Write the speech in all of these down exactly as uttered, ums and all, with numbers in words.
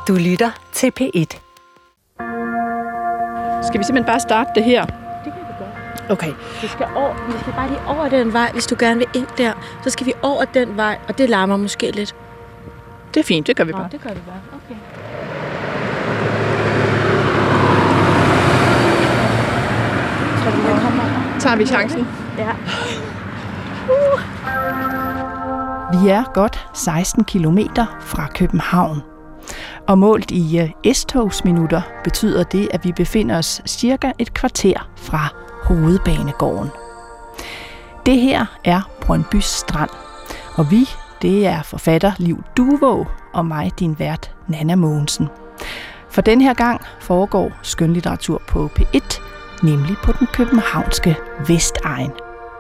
Du lytter til P et. Skal vi simpelthen bare starte det her? Det kan vi godt. Okay. Vi skal, over, vi skal bare lige over den vej, hvis du gerne vil ind der. Så skal vi over den vej, og det larmer måske lidt. Det er fint, det gør vi bare. Nå, det gør vi bare. Okay. Så vi kan komme over. Tager vi chancen? Ja. Uh. Vi er godt seksten kilometer fra København. Og målt i S-togsminutter betyder det, at vi befinder os cirka et kvarter fra Hovedbanegården. Det her er Brøndby Strand, og vi, det er forfatter Liv Duvå og mig, din vært, Nanna Mogensen. For den her gang foregår skønlitteratur på P et, nemlig på den københavnske Vestegn.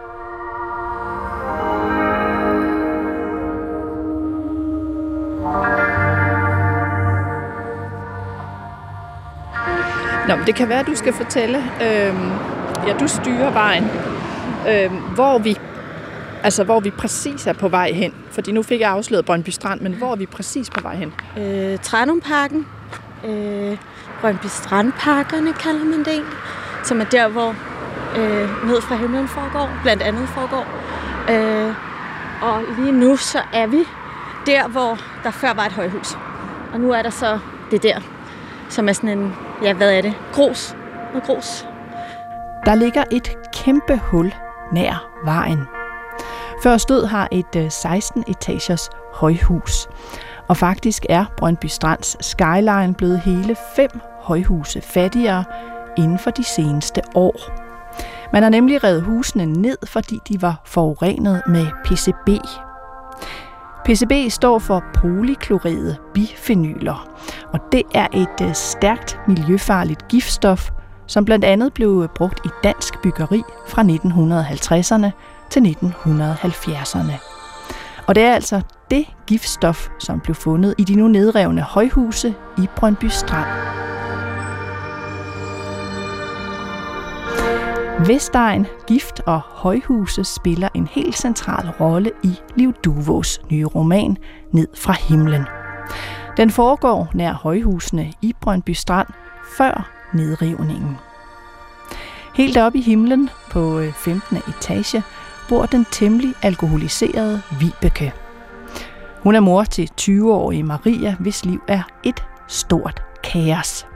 Nå, det kan være, at du skal fortælle, øhm, ja, du styrer vejen, øhm, hvor vi, altså hvor vi præcis er på vej hen. Fordi nu fik jeg afsløret Brøndby Strand, men hvor er vi præcis på vej hen? Øh, Tranumparken, øh, Brøndby Strandparkerne kalder man det egentlig, som er der, hvor øh, Ned fra himlen foregår, blandt andet foregår. Øh, og lige nu så er vi der, hvor der før var et højhus. Og nu er der så det der, som er sådan en, ja, hvad er det? Grus. Noget grus. Der ligger et kæmpe hul nær vejen. Før stod her et seksten etagers højhus. Og faktisk er Brøndby Strands skyline blevet hele fem højhuse fattigere inden for de seneste år. Man har nemlig revet husene ned, fordi de var forurenet med P C B. P C B står for polyklorerede bifenyler, og det er et stærkt miljøfarligt giftstof, som blandt andet blev brugt i dansk byggeri fra nitten halvtredserne til nitten halvfjerdserne. Og det er altså det giftstof, som blev fundet i de nu nedrevne højhuse i Brøndby Strand. Vestegn, gift og højhuse spiller en helt central rolle i Liv Duvås nye roman Ned fra himlen. Den foregår nær højhusene i Brøndby Strand før nedrivningen. Helt oppe i himlen på femtende etage bor den temmelig alkoholiserede Vibeke. Hun er mor til tyve-årige Maria, hvis liv er et stort kaos.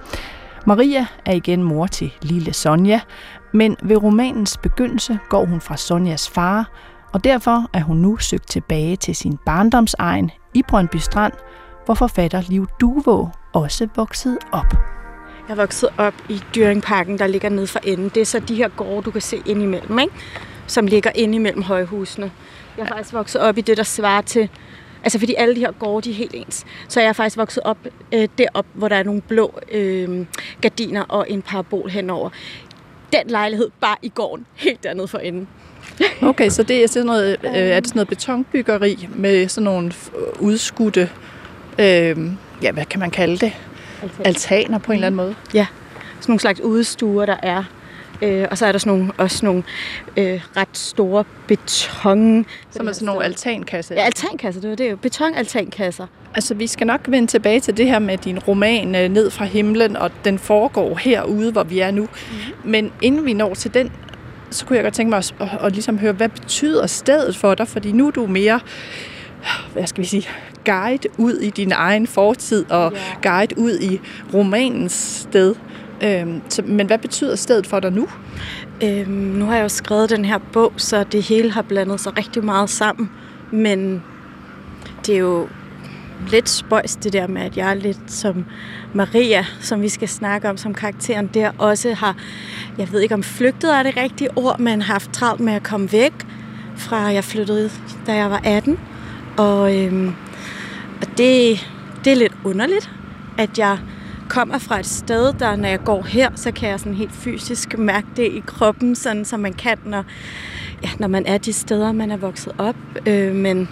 Maria er igen mor til lille Sonja, men ved romanens begyndelse går hun fra Sonjas far, og derfor er hun nu søgt tilbage til sin barndomsegn i Brøndby Strand, hvor forfatter Liv Duvå også voksede op. Jeg er vokset op i Dyringparken, der ligger nede for enden. Det er så de her gårde, du kan se indimellem, ikke? Som ligger inde imellem højhusene. Jeg er faktisk vokset op i det, der svarer til... Altså fordi alle de her gårde, de er helt ens. Så jeg er faktisk vokset op øh, derop, hvor der er nogle blå øh, gardiner og en parabol henover. Den lejlighed bare i gården, helt dernede for enden. Okay, så det er sådan noget, øh, er det sådan noget betonbyggeri med sådan nogle udskudte, øh, ja, hvad kan man kalde det? Altaner, Altaner på en eller anden måde? Ja, sådan nogle slags udestuer, der er. Øh, og så er der sådan nogle, også nogle øh, ret store beton... Som er sådan nogle altankasser? Ja, altankasser, det er det jo. Betonaltankasser. Altså, vi skal nok vende tilbage til det her med din roman Ned fra himlen, og den foregår herude, hvor vi er nu. Mm-hmm. Men inden vi når til den, så kunne jeg godt tænke mig at, at, at ligesom høre, hvad betyder stedet for dig? Fordi nu er du mere, hvad skal vi sige, guide ud i din egen fortid, og yeah. guide ud i romanens sted. Øhm, så, men hvad betyder stedet for dig nu? Øhm, nu har jeg jo skrevet den her bog, så det hele har blandet sig rigtig meget sammen. Men det er jo lidt spøjs det der med, at jeg er lidt som Maria, som vi skal snakke om som karakteren der, også har, jeg ved ikke om flygtet er det rigtige ord, men har haft travlt med at komme væk fra, jeg flyttede, da jeg var atten. Og, øhm, og det, det er lidt underligt, at jeg kommer fra et sted, der når jeg går her, så kan jeg sådan helt fysisk mærke det i kroppen, sådan som man kan, når, ja, når man er de steder, man er vokset op. Øh, men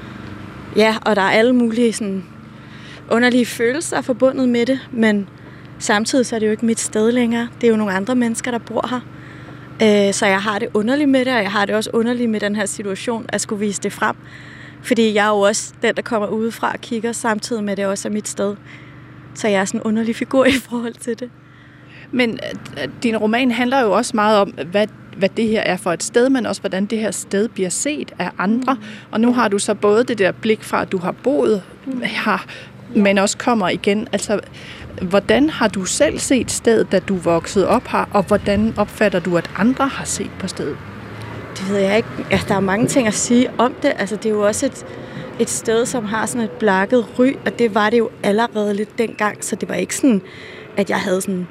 ja, og der er alle mulige sådan underlige følelser forbundet med det, men samtidig så er det jo ikke mit sted længere. Det er jo nogle andre mennesker, der bor her. Øh, så jeg har det underligt med det, og jeg har det også underligt med den her situation, at skulle vise det frem Fordi jeg er jo også den, der kommer udefra og kigger, samtidig med, at det også er mit sted. Så jeg er sådan en underlig figur i forhold til det. Men din roman handler jo også meget om, hvad, hvad det her er for et sted, men også hvordan det her sted bliver set af andre. Mm. Og nu har du så både det der blik fra, at du har boet her, ja. men også kommer igen. Altså, hvordan har du selv set stedet, da du voksede op her, og hvordan opfatter du, at andre har set på stedet? Det ved jeg ikke. Ja, der er mange ting at sige om det. Altså, det er jo også et, et sted, som har sådan et blakket ry, og det var det jo allerede lidt dengang, så det var ikke sådan, at jeg havde sådan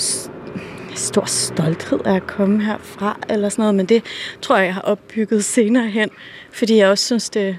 stor stolthed af at komme herfra, eller sådan noget, men det tror jeg, jeg har opbygget senere hen, fordi jeg også synes, det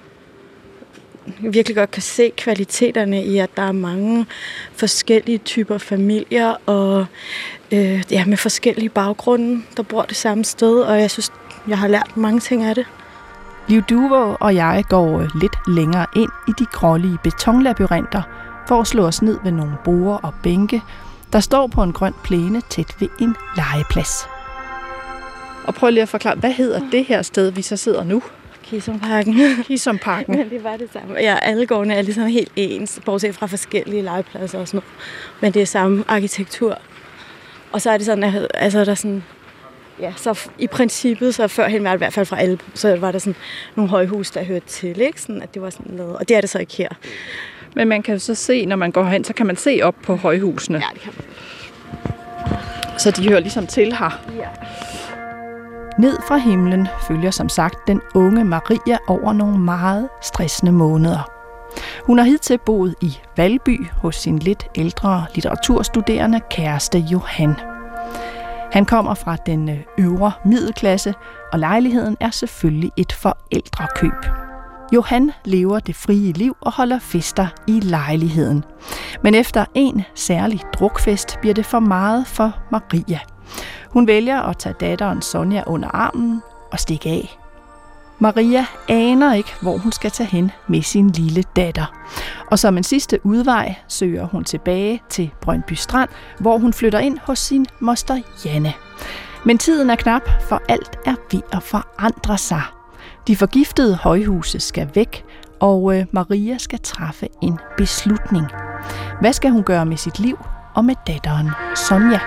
jeg virkelig godt kan se kvaliteterne i, at der er mange forskellige typer familier, og øh, ja, med forskellige baggrunde, der bor det samme sted, og jeg synes, jeg har lært mange ting af det. Liv Duvå og jeg går lidt længere ind i de grålige betonlabyrinter, for at slå os ned ved nogle borde og bænke, der står på en grøn plæne tæt ved en legeplads. Og prøv lige at forklare, hvad hedder det her sted, vi så sidder nu? Kisumparken. Kisumparken. Men det var det samme. Ja, alle gårdene er ligesom helt ens, bortset fra forskellige legepladser og sådan noget. Men det er samme arkitektur. Og så er det sådan, at altså, der er sådan, ja, så i princippet, så førhen var det i hvert fald fra alle, så var der sådan nogle højhus, der hørte til, ikke? Sådan, at det var sådan lavet. Og det er det så ikke her. Men man kan jo så se, når man går hen, så kan man se op på højhusene. Ja, det kan man. Så de hører ligesom til her. Ja. Ned fra himlen følger som sagt den unge Maria over nogle meget stressende måneder. Hun har hidtil boet i Valby hos sin lidt ældre litteraturstuderende kæreste Johan. Han kommer fra den øvre middelklasse, og lejligheden er selvfølgelig et forældrekøb. Johan lever det frie liv og holder fester i lejligheden. Men efter en særlig drukfest bliver det for meget for Maria. Hun vælger at tage datteren Sonja under armen og stikke af. Maria aner ikke, hvor hun skal tage hen med sin lille datter. Og som en sidste udvej søger hun tilbage til Brøndby Strand, hvor hun flytter ind hos sin moster Janne. Men tiden er knap, for alt er ved at forandre sig. De forgiftede højhuse skal væk, og Maria skal træffe en beslutning. Hvad skal hun gøre med sit liv og med datteren Sonja?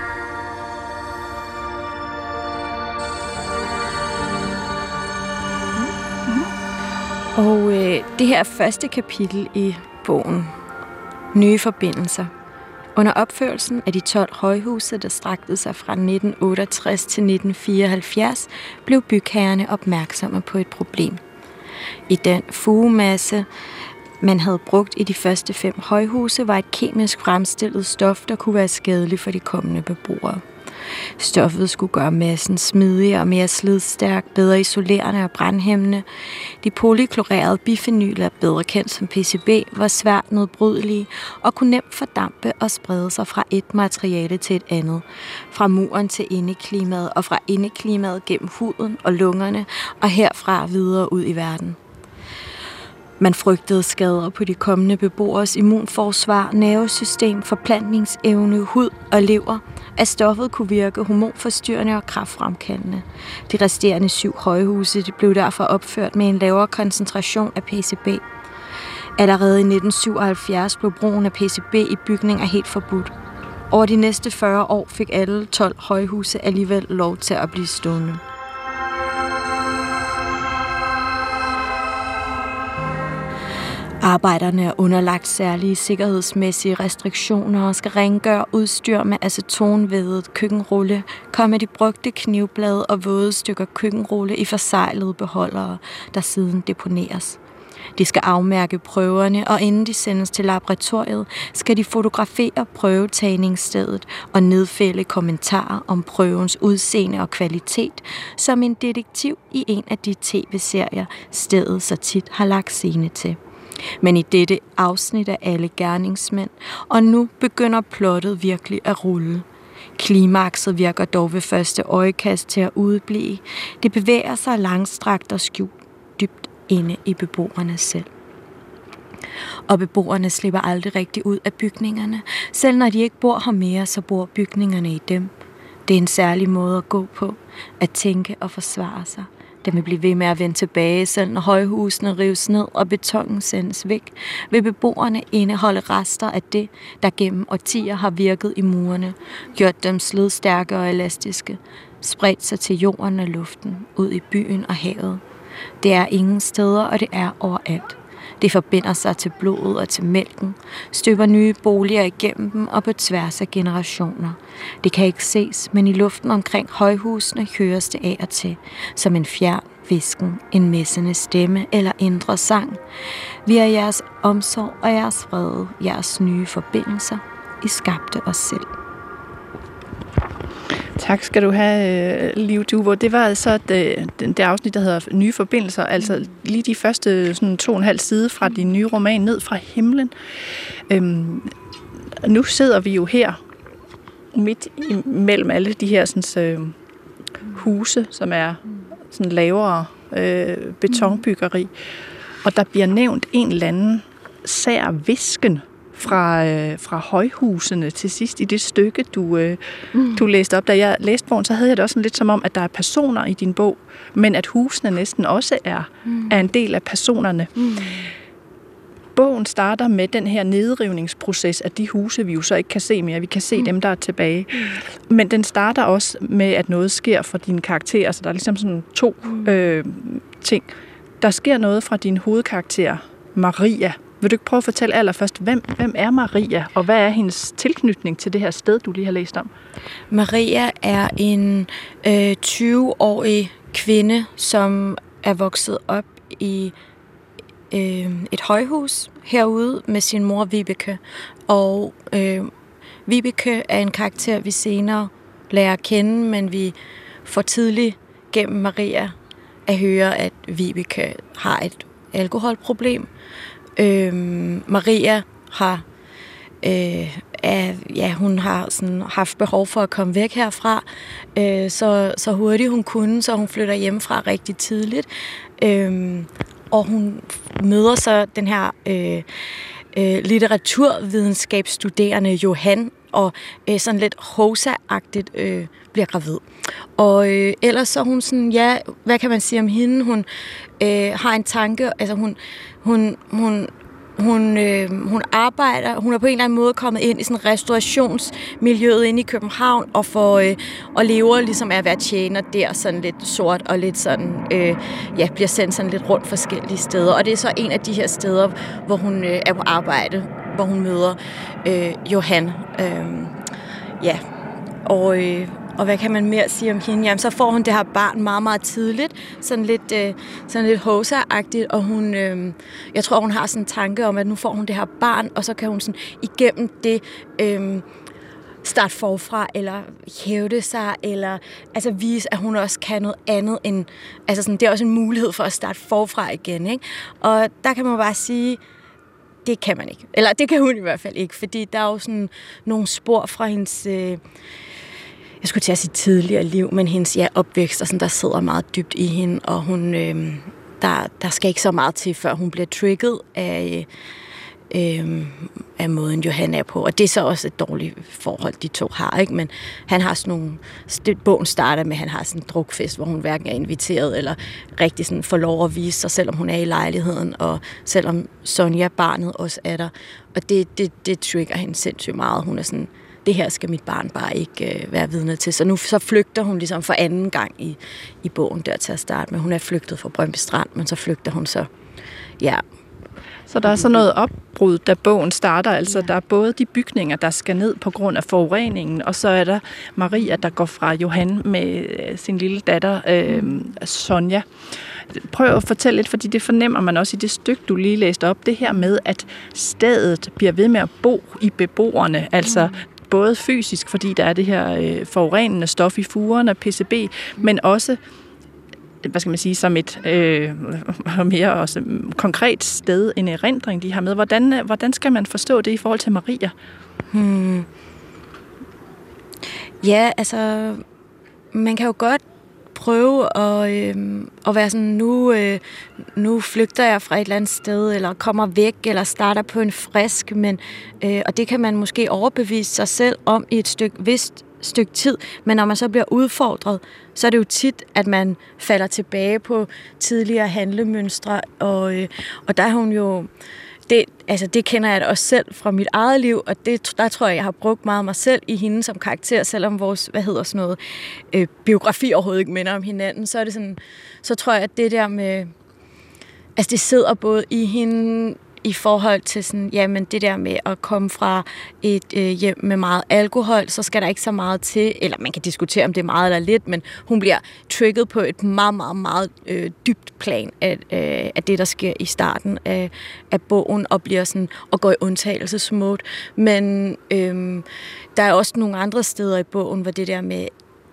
Og øh, det her er første kapitel i bogen, Nye forbindelser. Under opførelsen af de tolv højhuse, der strakte sig fra nitten otteogtres til nitten fireoghalvfjerds, blev bygherrerne opmærksomme på et problem. I den fugemasse, man havde brugt i de første fem højhuse, var et kemisk fremstillet stof, der kunne være skadeligt for de kommende beboere. Stoffet skulle gøre massen smidigere og mere slidstærk, bedre isolerende og brandhæmmende. De polyklorerede bifenyler, bedre kendt som P C B, var svært nedbrydelige og kunne nemt fordampe og sprede sig fra et materiale til et andet. Fra muren til indeklimaet og fra indeklimaet gennem huden og lungerne og herfra videre ud i verden. Man frygtede skader på de kommende beboeres immunforsvar, nervesystem, forplantningsevne, hud og lever, at stoffet kunne virke hormonforstyrrende og kræftfremkaldende. De resterende syv højhuse de blev derfor opført med en lavere koncentration af P C B. Allerede i nitten syvoghalvfjerds blev brugen af P C B i bygninger helt forbudt. Over de næste fyrre år fik alle tolv højhuse alligevel lov til at blive stående. Arbejderne er underlagt særlige sikkerhedsmæssige restriktioner og skal rengøre udstyr med acetonvædet køkkenrulle, komme de brugte knivblade og våde stykker køkkenrulle i forsejlede beholdere, der siden deponeres. De skal afmærke prøverne, og inden de sendes til laboratoriet, skal de fotografere prøvetagningsstedet og nedfælde kommentarer om prøvens udseende og kvalitet, som en detektiv i en af de tv-serier, stedet så tit har lagt scene til. Men i dette afsnit er alle gerningsmænd, og nu begynder plottet virkelig at rulle. Klimakset virker dog ved første øjekast til at udeblive. Det bevæger sig langstrakt og skjult dybt inde i beboerne selv. Og beboerne slipper aldrig rigtig ud af bygningerne. Selv når de ikke bor her mere, så bor bygningerne i dem. Det er en særlig måde at gå på, at tænke og forsvare sig. Den vil blive ved med at vende tilbage, selv når højhusene rives ned og betonen sendes væk. Vil beboerne indeholde rester af det, der gennem årtier har virket i murene, gjort dem slidstærke og elastiske, spredt sig til jorden og luften, ud i byen og havet. Det er ingen steder, og det er overalt. Det forbinder sig til blodet og til mælken, støber nye boliger igennem dem og på tværs af generationer. Det kan ikke ses, men i luften omkring højhusene høres det af og til, som en fjern hvisken, en messende stemme eller indre sang. Vi er jeres omsorg og jeres vrede, jeres nye forbindelser. I skabte os selv. Tak skal du have, Liv Duvå. Det var altså det, det afsnit, der hedder Nye Forbindelser, altså lige de første sådan, to og en halv side fra din nye roman, Ned fra himlen. Øhm, nu sidder vi jo her midt imellem alle de her sådan, øh, huse, som er sådan lavere øh, betonbyggeri, og der bliver nævnt en eller anden sær hvisken fra, øh, fra højhusene til sidst i det stykke, du, øh, mm. du læste op. Da jeg læste bogen, så havde jeg det også sådan lidt som om, at der er personer i din bog, men at husene næsten også er, mm. er en del af personerne. Mm. Bogen starter med den her nedrivningsproces af de huse, vi jo så ikke kan se mere. Vi kan se mm. dem, der er tilbage. Mm. Men den starter også med, at noget sker for dine karakterer. Så der er ligesom sådan to mm. øh, ting. Der sker noget fra din hovedkarakter, Maria. Vil du ikke prøve at fortælle allerførst, hvem, hvem er Maria, og hvad er hendes tilknytning til det her sted, du lige har læst om? Maria er en øh, tyve-årig kvinde, som er vokset op i øh, et højhus herude med sin mor Vibeke. Og øh, Vibeke er en karakter, vi senere lærer at kende, men vi får tidligt gennem Maria at høre, at Vibeke har et alkoholproblem. Øhm, Maria har, øh, er, ja, hun har sådan haft behov for at komme væk herfra, øh, så, så hurtigt hun kunne, så hun flytter hjemmefra rigtig tidligt. Øhm, og hun møder så den her øh, øh, litteraturvidenskabsstuderende Johan, og øh, sådan lidt Hosa-agtigt øh, bliver gravid. Og øh, ellers så hun sådan, ja, hvad kan man sige om hende? Hun øh, har en tanke, altså hun, hun, hun, hun, øh, hun arbejder, hun er på en eller anden måde kommet ind i sådan restaurationsmiljøet inde i København, og, får, øh, og lever ligesom af at være tjener der, sådan lidt sort og lidt sådan, øh, ja, bliver sendt sådan lidt rundt forskellige steder. Og det er så en af de her steder, hvor hun øh, er på arbejde, hvor hun møder øh, Johan. Øh, ja, og... Øh, Og hvad kan man mere sige om hende? Jamen, så får hun det her barn meget, meget tidligt. Sådan lidt, øh, sådan lidt Hosa-agtigt. Og hun, øh, jeg tror, hun har sådan en tanke om, at nu får hun det her barn, og så kan hun sådan igennem det øh, starte forfra, eller hævde sig, eller altså vise, at hun også kan noget andet end... Altså sådan, det er også en mulighed for at starte forfra igen, ikke? Og der kan man bare sige... Det kan man ikke. Eller det kan hun i hvert fald ikke, fordi der er jo sådan nogle spor fra hendes... Øh, jeg skulle til at sige tidligere liv, men hendes ja, opvækst, og sådan, der sidder meget dybt i hende, og hun, øh, der, der skal ikke så meget til, før hun bliver trigget af, øh, af måden, Johan er på. Og det er så også et dårligt forhold, de to har, ikke? Men han har sådan nogle... Det, bogen starter med, at han har sådan en drukfest, hvor hun hverken er inviteret, eller rigtig sådan får lov at vise sig, selvom hun er i lejligheden, og selvom Sonja, barnet, også er der. Og det, det, det trigger hende sindssygt meget. Hun er sådan... det her skal mit barn bare ikke øh, være vidne til. Så nu så flygter hun ligesom for anden gang i, i bogen der til at starte med. Hun er flygtet fra Brøndby Strand, men så flygter hun så, ja. Så der er så noget opbrud, da bogen starter. Altså, ja. Der er både de bygninger, der skal ned på grund af forureningen, og så er der Maria, der går fra Johan med sin lille datter, øh, Sonja. Prøv at fortælle lidt, fordi det fornemmer man også i det stykke, du lige læste op. Det her med, at stedet bliver ved med at bo i beboerne. Altså, både fysisk, fordi der er det her øh, forurenende stof i fugerne, P C B, men også, hvad skal man sige, som et øh, mere også konkret sted, en erindring, de har med. Hvordan, hvordan skal man forstå det i forhold til Maria? Hmm. Ja, altså, man kan jo godt prøve at, øh, at være sådan, nu, øh, nu flygter jeg fra et eller andet sted, eller kommer væk, eller starter på en frisk, men, øh, og det kan man måske overbevise sig selv om i et stykke, hvis stykke tid, men når man så bliver udfordret, så er det jo tit, at man falder tilbage på tidligere handlemønstre, og, øh, og der er hun jo, det, altså det kender jeg da også selv fra mit eget liv, og det, der tror jeg, jeg har brugt meget mig selv i hende som karakter, selvom vores, hvad hedder sådan noget, øh, biografi overhovedet ikke minder om hinanden, så er det sådan, så tror jeg, at det der med, altså det sidder både i hende, i forhold til sådan, jamen det der med at komme fra et øh, hjem med meget alkohol, så skal der ikke så meget til, eller man kan diskutere, om det er meget eller lidt, men hun bliver trigget på et meget, meget, meget øh, dybt plan af, øh, af det, der sker i starten af, af bogen, og bliver sådan, og går i undtagelsesmode. Men øh, der er også nogle andre steder i bogen, hvor det der med,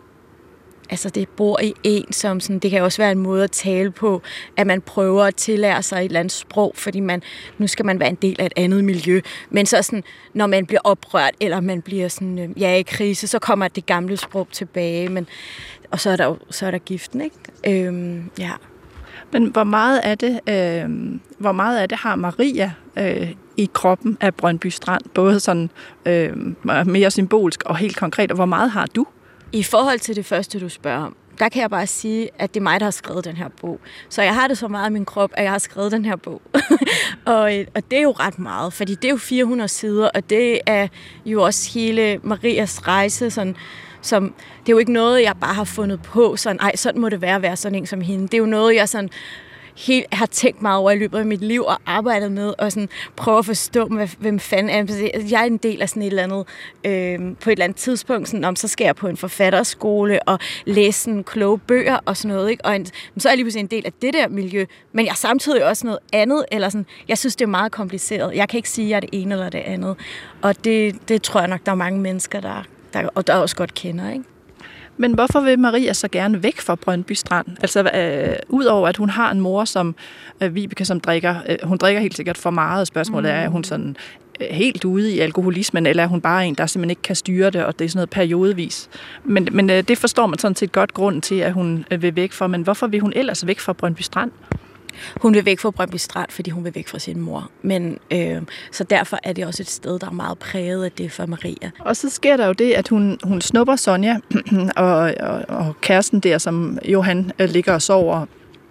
altså det bor i en, som sådan, det kan også være en måde at tale på, at man prøver at tillære sig et eller andet sprog, fordi man, nu skal man være en del af et andet miljø. Men så sådan, når man bliver oprørt, eller man bliver sådan, øh, ja, i krise, så kommer det gamle sprog tilbage, men, og så er der, så er der giften, ikke? Øhm, ja. Men hvor meget af det, øh, hvor meget af det har Maria øh, i kroppen af Brøndby Strand, både sådan øh, mere symbolsk og helt konkret, og hvor meget har du? I forhold til det første, du spørger om, der kan jeg bare sige, at det er mig, der har skrevet den her bog. Så jeg har det så meget i min krop, at jeg har skrevet den her bog. og, og det er jo ret meget, fordi det er jo fire hundrede sider, og det er jo også hele Marias rejse, sådan, som, det er jo ikke noget, jeg bare har fundet på, sådan, ej, sådan må det være at være sådan en som hende. Det er jo noget, jeg sådan helt har tænkt meget over i løbet af mit liv og arbejdet med, og sådan prøve at forstå, hvad, hvem fanden er. Jeg er en del af sådan et eller andet, øh, på et eller andet tidspunkt, sådan, om så skal jeg på en forfatterskole og læse sådan kloge bøger og sådan noget, ikke? Og en, så er jeg lige pludselig en del af det der miljø, men jeg er samtidig også noget andet, eller sådan, jeg synes, det er meget kompliceret. Jeg kan ikke sige, at jeg er det ene eller det andet, og det, det tror jeg nok, der er mange mennesker, der, der, og der også godt kender, ikke? Men hvorfor vil Maria så gerne væk fra Brøndby Strand? Altså, øh, udover at hun har en mor, som øh, Vibeke, som drikker, øh, hun drikker helt sikkert for meget. Spørgsmålet er, er hun sådan øh, helt ude i alkoholismen, eller er hun bare en, der simpelthen ikke kan styre det, og det er sådan noget periodevis? Men, men øh, det forstår man sådan set godt grunden til, at hun øh, vil væk fra. Men hvorfor vil hun ellers væk fra Brøndby Strand? Hun vil væk fra Brøndby Strand, fordi hun vil væk fra sin mor. Men, øh, så derfor er det også et sted, der er meget præget af det for Maria. Og så sker der jo det, at hun, hun snupper Sonja og, og, og kæresten der, som Johan ligger og sover.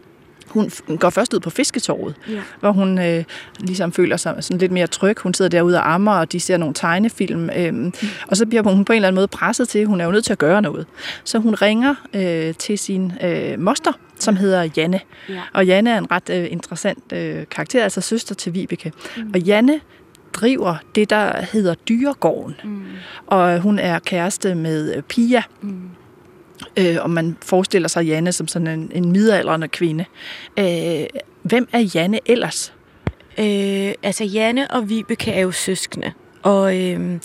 Hun går først ud på fisketorvet, ja. Hvor hun øh, ligesom føler sig sådan lidt mere tryg. Hun sidder derude og ammer, og de ser nogle tegnefilm. Øh, mm. Og så bliver hun på en eller anden måde presset til, hun er jo nødt til at gøre noget. Så hun ringer øh, til sin øh, moster, som hedder Janne. Ja. Og Janne er en ret øh, interessant øh, karakter, altså søster til Vibeke. Mm. Og Janne driver det, der hedder Dyregården. Mm. Og hun er kæreste med øh, Pia. Mm. Øh, og man forestiller sig Janne som sådan en, en midaldrende kvinde. Øh, hvem er Janne ellers? Øh, altså Janne og Vibeke er jo søskende, og øh,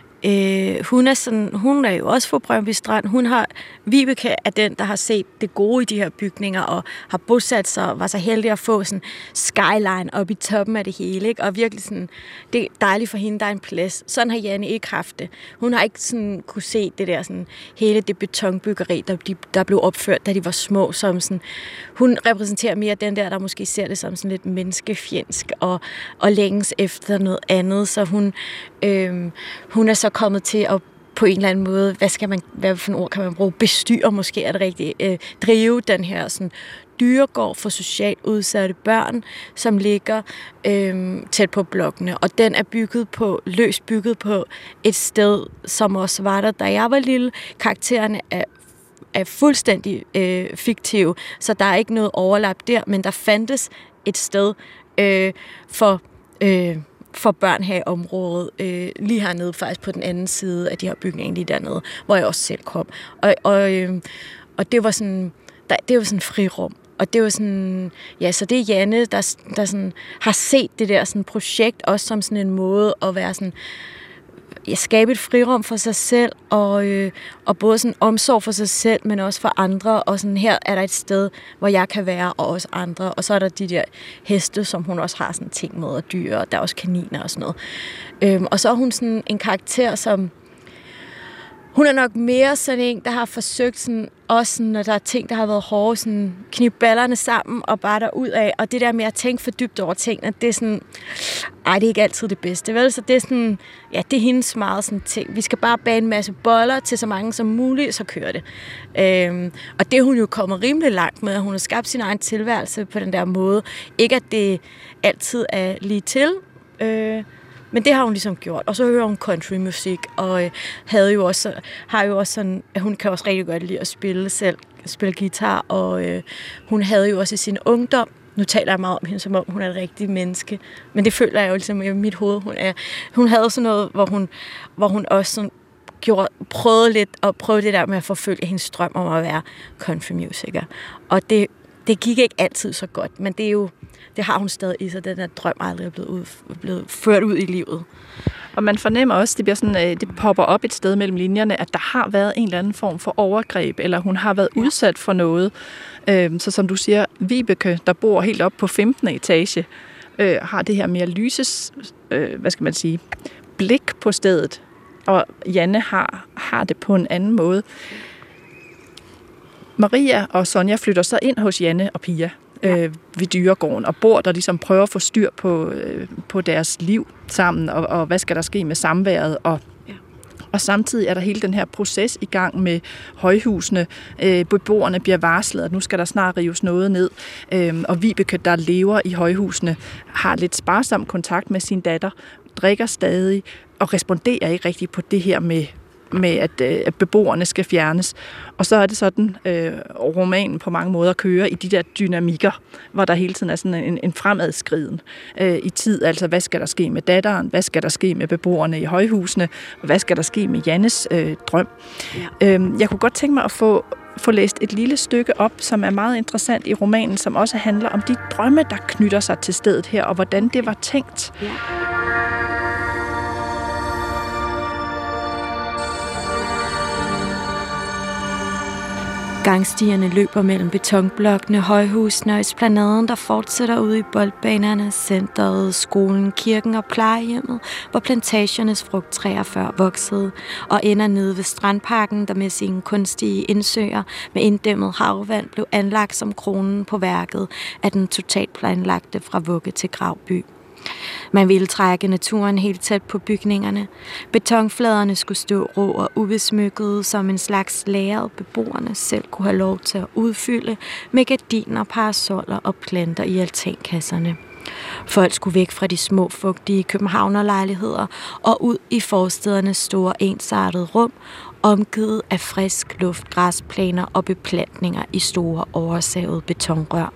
øh, hun er sådan, hun er jo også fra Brøndby Strand. Hun har, Vibeke er den, der har set det gode i de her bygninger og har bosat sig og var så heldig at få sådan skyline op i toppen af det hele, ikke? Og virkelig sådan, det er dejligt for hende, der er en plads. Sådan har Janne ikke haft det. Hun har ikke sådan kunne se det der sådan hele det betonbyggeri, der, de, der blev opført, da de var små, som sådan, hun repræsenterer mere den der, der måske ser det som sådan lidt menneskefjendsk og, og længes efter noget andet, så hun, øh, hun er så kommet til at på en eller anden måde, hvad skal man, hvad for en ord kan man bruge, bestyre måske er det rigtigt, øh, drive den her sådan dyregård for socialt udsatte børn, som ligger øh, tæt på blokkene. Og den er bygget på, løst bygget på et sted, som også var der, da jeg var lille. Karaktererne er er fuldstændig øh, fiktive, så der er ikke noget overlap der, men der fandtes et sted øh, for øh, for børn her i området, øh, lige hernede faktisk på den anden side af de her bygninger, lige dernede, hvor jeg også selv kom. Og, og, øh, og det var sådan, der, det var sådan frirum. Og det var sådan, ja, så det er Janne, der, der sådan, har set det der sådan projekt også som sådan en måde at være sådan, ja, skabe et frirum for sig selv, og, øh, og både sådan omsorg for sig selv, men også for andre, og sådan her er der et sted, hvor jeg kan være, og også andre, og så er der de der heste, som hun også har sådan ting med, og dyr, og der er også kaniner og sådan noget. Øhm, og så er hun sådan en karakter, som hun er nok mere sådan en, der har forsøgt sådan, også sådan, når der er ting, der har været hårde, sådan knibe ballerne sammen og bare derud af. Og det der med at tænke for dybt over tingene, det er sådan, ej, det er ikke altid det bedste, vel? Så det er sådan, ja, det er hendes meget sådan ting. Vi skal bare bage en masse boller til så mange som muligt, så kører det. Øhm, og det er hun jo kommet rimelig langt med, at hun har skabt sin egen tilværelse på den der måde. Ikke at det altid er lige til, øh, men det har hun ligesom gjort. Og så hører hun countrymusik, og øh, havde jo også, har jo også sådan, at hun kan også rigtig godt lide at spille selv, spille guitar, og øh, hun havde jo også i sin ungdom, nu taler jeg meget om hende, som om hun er et rigtigt menneske, men det føler jeg jo ligesom i mit hoved, hun er. Hun havde sådan noget, hvor hun, hvor hun også sådan gjorde, prøvede lidt at prøve det der med at forfølge hendes drøm om at være countrymusiker. Og det, det gik ikke altid så godt, men det er jo, det har hun stadig i sig, den der drøm aldrig er blevet, ud, blevet ført ud i livet. Og man fornemmer også, det bliver sådan, det popper op et sted mellem linjerne, at der har været en eller anden form for overgreb, eller hun har været ja. udsat for noget. Så som du siger, Vibeke, der bor helt op på femtende etage, har det her mere lyses, hvad skal man sige, blik på stedet, og Janne har, har det på en anden måde. Maria og Sonja flytter så ind hos Janne og Pia øh, ved Dyregården og bor der, ligesom prøver at få styr på, øh, på deres liv sammen, og, og hvad skal der ske med samværet. Og, ja. og samtidig er der hele den her proces i gang med højhusene. Øh, beboerne bliver varslet, at nu skal der snart rives noget ned. Øh, og Vibeke, der lever i højhusene, har lidt sparsom kontakt med sin datter, drikker stadig og responderer ikke rigtigt på det her med med, at, at beboerne skal fjernes. Og så er det sådan, øh, romanen på mange måder kører i de der dynamikker, hvor der hele tiden er sådan en, en fremadskriden øh, i tid. Altså, hvad skal der ske med datteren? Hvad skal der ske med beboerne i højhusene? Og hvad skal der ske med Jannes øh, drøm? Ja. Øh, jeg kunne godt tænke mig at få, få læst et lille stykke op, som er meget interessant i romanen, som også handler om de drømme, der knytter sig til stedet her, og hvordan det var tænkt. Ja. Gangstierne løber mellem betonblokkene, højhusene og esplanaden, der fortsætter ude i boldbanerne, centret, skolen, kirken og plejehjemmet, hvor plantagernes frugttræer før voksede, og ender nede ved strandparken, der med sine kunstige indsøer med inddæmmet havvand blev anlagt som kronen på værket af den totalt planlagte fra vugge til gravby. Man ville trække naturen helt tæt på bygningerne. Betonfladerne skulle stå rå og ubesmykkede som en slags lager, beboerne selv kunne have lov til at udfylde med gardiner, parasoller og planter i altankasserne. Folk skulle væk fra de små, fugtige københavnerlejligheder og ud i forstedernes store ensartede rum, omgivet af frisk luft, græsplæner og beplantninger i store oversavede betonrør.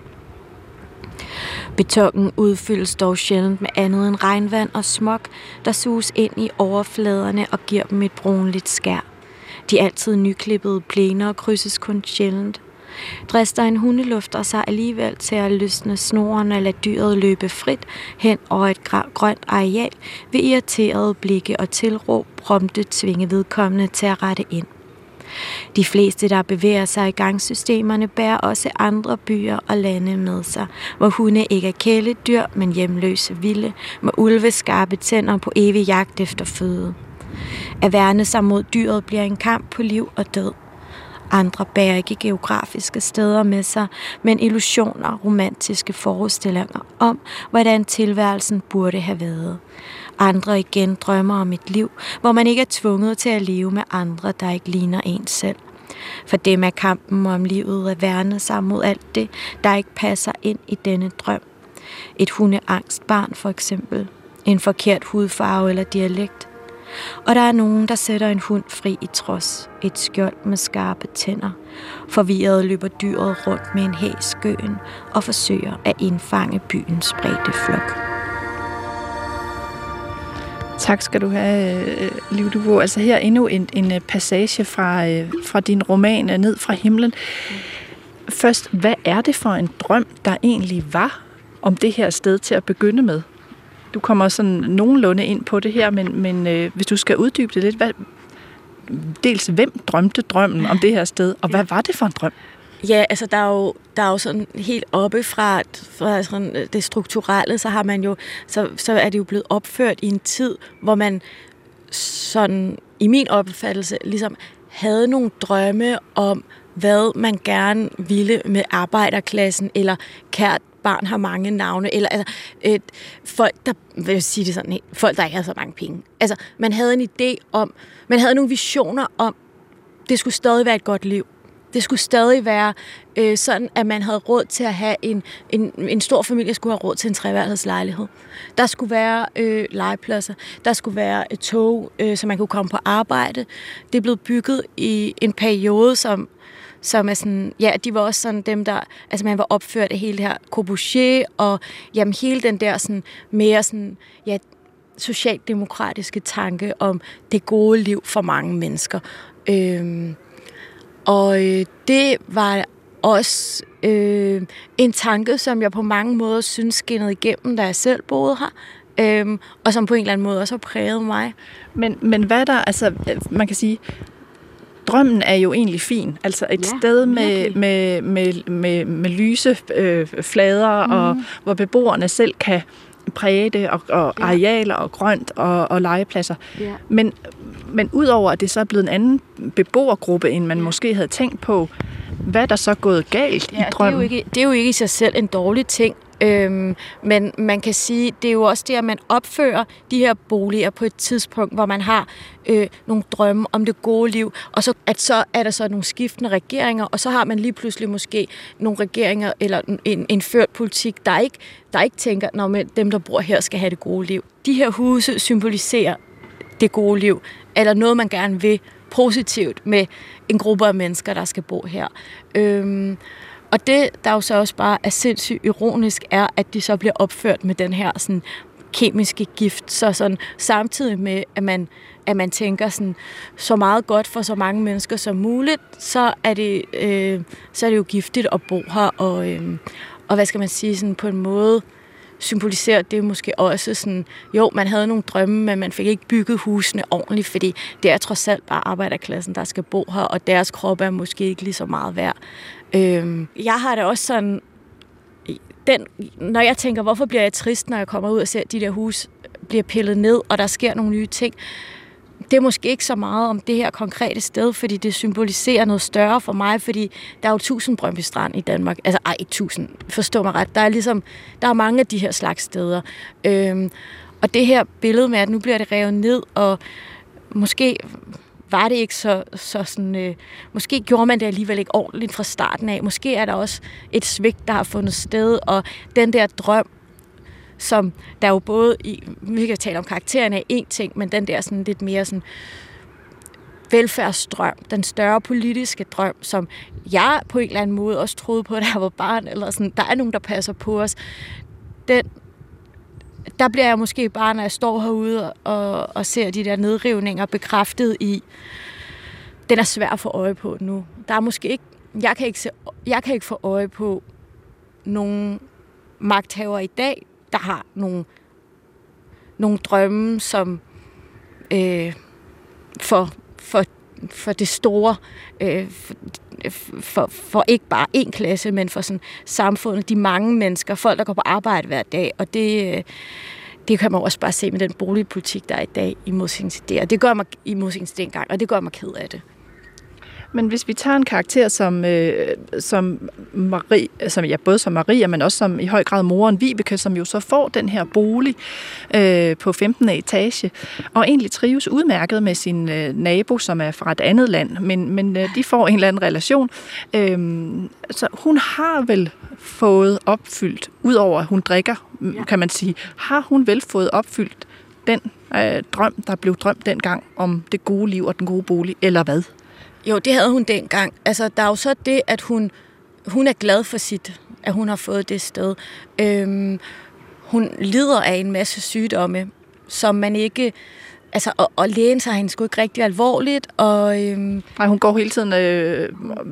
Betonen udfyldes dog sjældent med andet end regnvand og smog, der suges ind i overfladerne og giver dem et brunligt skær. De altid nyklippede plæner krydses kun sjældent. Drister en hundelufter sig alligevel til at løsne snoren og lade dyret løbe frit hen over et grønt areal, ved irriterede blikke og tilråb prompte tvinge vedkommende til at rette ind. De fleste, der bevæger sig i gangsystemerne, bærer også andre byer og lande med sig, hvor hunde ikke er kæledyr, men hjemløse vilde, med ulveskarpe tænder på evig jagt efter føde. At værne sig mod dyret bliver en kamp på liv og død. Andre bærer ikke geografiske steder med sig, men illusioner, romantiske forestillinger om, hvordan tilværelsen burde have været. Andre igen drømmer om et liv, hvor man ikke er tvunget til at leve med andre, der ikke ligner en selv. For dem er kampen om livet at værne sig mod alt det, der ikke passer ind i denne drøm. Et hundeangstbarn for eksempel. En forkert hudfarve eller dialekt. Og der er nogen, der sætter en hund fri i trods. Et skjold med skarpe tænder. Forvirret løber dyret rundt med en hæs skøen og forsøger at indfange byens spredte flok. Tak skal du have, Liv Duvå. Altså her endnu en, en passage fra, fra din roman Ned fra himlen. Først, hvad er det for en drøm, der egentlig var om det her sted til at begynde med? Du kommer sådan nogenlunde ind på det her, men, men øh, hvis du skal uddybe det lidt, hvad, dels hvem drømte drømmen om det her sted, og hvad var det for en drøm? Ja, altså der er jo, der er jo sådan helt oppe fra, fra sådan det strukturelle, så har man jo, så, så er det jo blevet opført i en tid, hvor man sådan i min opfattelse ligesom havde nogle drømme om, hvad man gerne ville med arbejderklassen, eller kært barn har mange navne, eller altså, et, folk, der, vil jeg sige det sådan, folk, der ikke havde så mange penge. Altså, man havde en idé om, man havde nogle visioner om, det skulle stadig være et godt liv. Det skulle stadig være øh, sådan, at man havde råd til at have en, en, en stor familie, skulle have råd til en treværelseslejlighed. Der skulle være øh, legepladser, der skulle være et tog, øh, så man kunne komme på arbejde. Det er blevet bygget i en periode, som som er sådan, ja, de var også sådan dem, der, altså man var opført af hele det her Corbusier, og jamen hele den der sådan, mere sådan, ja, socialdemokratiske tanke om det gode liv for mange mennesker. Øhm, og øh, det var også øh, en tanke, som jeg på mange måder synes skinnede igennem, da jeg selv boede her. Øhm, og som på en eller anden måde også har præget mig. Men, men hvad der, altså man kan sige, drømmen er jo egentlig fin. Altså et ja, sted med, med, med, med, med lyse øh, flader, mm. og hvor beboerne selv kan præge det, og, og ja. arealer og grønt og, og legepladser. Ja. Men, men udover at det så er blevet en anden beboergruppe, end man ja. måske havde tænkt på, hvad er der så gået galt ja, i drømmen? Det er, jo ikke, det er jo ikke i sig selv en dårlig ting. Øhm, men man kan sige, det er jo også det, at man opfører de her boliger på et tidspunkt, hvor man har øh, nogle drømme om det gode liv, og så, at så er der så nogle skiftende regeringer, og så har man lige pludselig måske nogle regeringer, eller en, en ført politik, der ikke, der ikke tænker, når dem, der bor her, skal have det gode liv. De her huse symboliserer det gode liv, eller noget, man gerne vil positivt med en gruppe af mennesker, der skal bo her. Øhm, Og det, der jo så også bare er sindssygt ironisk, er, at de så bliver opført med den her sådan, kemiske gift. Så sådan, samtidig med, at man, at man tænker sådan, så meget godt for så mange mennesker som muligt, så er det, øh, så er det jo giftigt at bo her. Og, øh, og hvad skal man sige, sådan, på en måde symboliserer det måske også sådan, jo, man havde nogle drømme, men man fik ikke bygget husene ordentligt, fordi det er trods alt bare arbejderklassen, der skal bo her, og deres krop er måske ikke lige så meget værd. Øhm, jeg har det også sådan, den, når jeg tænker, hvorfor bliver jeg trist, når jeg kommer ud og ser, at de der hus bliver pillet ned, og der sker nogle nye ting. Det er måske ikke så meget om det her konkrete sted, fordi det symboliserer noget større for mig, fordi der er jo tusind Brøndby Strand i Danmark. Altså, ej, ikke tusind, forstå mig ret. Der er ligesom, der er mange af de her slags steder. Øhm, og det her billede med, at nu bliver det revet ned, og måske var det ikke så, så sådan, øh, måske gjorde man det alligevel ikke ordentligt fra starten af. Måske er der også et svigt, der har fundet sted, og den der drøm, som der jo både i, vi kan tale om karaktererne af én ting, men den der sådan lidt mere sådan velfærdsdrøm, den større politiske drøm, som jeg på en eller anden måde også troede på, da jeg var barn, eller sådan, der er nogen, der passer på os. Den, der bliver jeg måske bare, når jeg står herude og, og ser de der nedrivninger bekræftet i, den er svær at få øje på nu. Der er måske ikke, jeg kan ikke, se, jeg kan ikke få øje på nogen magthavere i dag, der har nogle, nogle drømme, som øh, for, for, for det store, øh, for, for, for ikke bare én klasse, men for sådan samfundet, de mange mennesker, folk, der går på arbejde hver dag, og det, øh, det kan man også bare se med den boligpolitik, der er i dag, i modsætning til det, og det gør mig i modsætning til dengang, og det gør mig ked af det. Men hvis vi tager en karakter som, øh, som Marie, som ja, både som Maria, men også som i høj grad moren Vibeke, som jo så får den her bolig øh, på femtende etage, og egentlig trives udmærket med sin øh, nabo, som er fra et andet land, men, men øh, de får en eller anden relation. Øh, så hun har vel fået opfyldt, udover at hun drikker, ja. kan man sige, har hun vel fået opfyldt den øh, drøm, der blev drømt dengang om det gode liv og den gode bolig, eller hvad? Jo, det havde hun dengang. Altså, der er jo så det, at hun, hun er glad for sit, at hun har fået det sted. Øhm, hun lider af en masse sygdomme, som man ikke... Altså, og, og lægen tager hende sgu ikke rigtig alvorligt, og... Øhm, Nej, hun går hele tiden øh,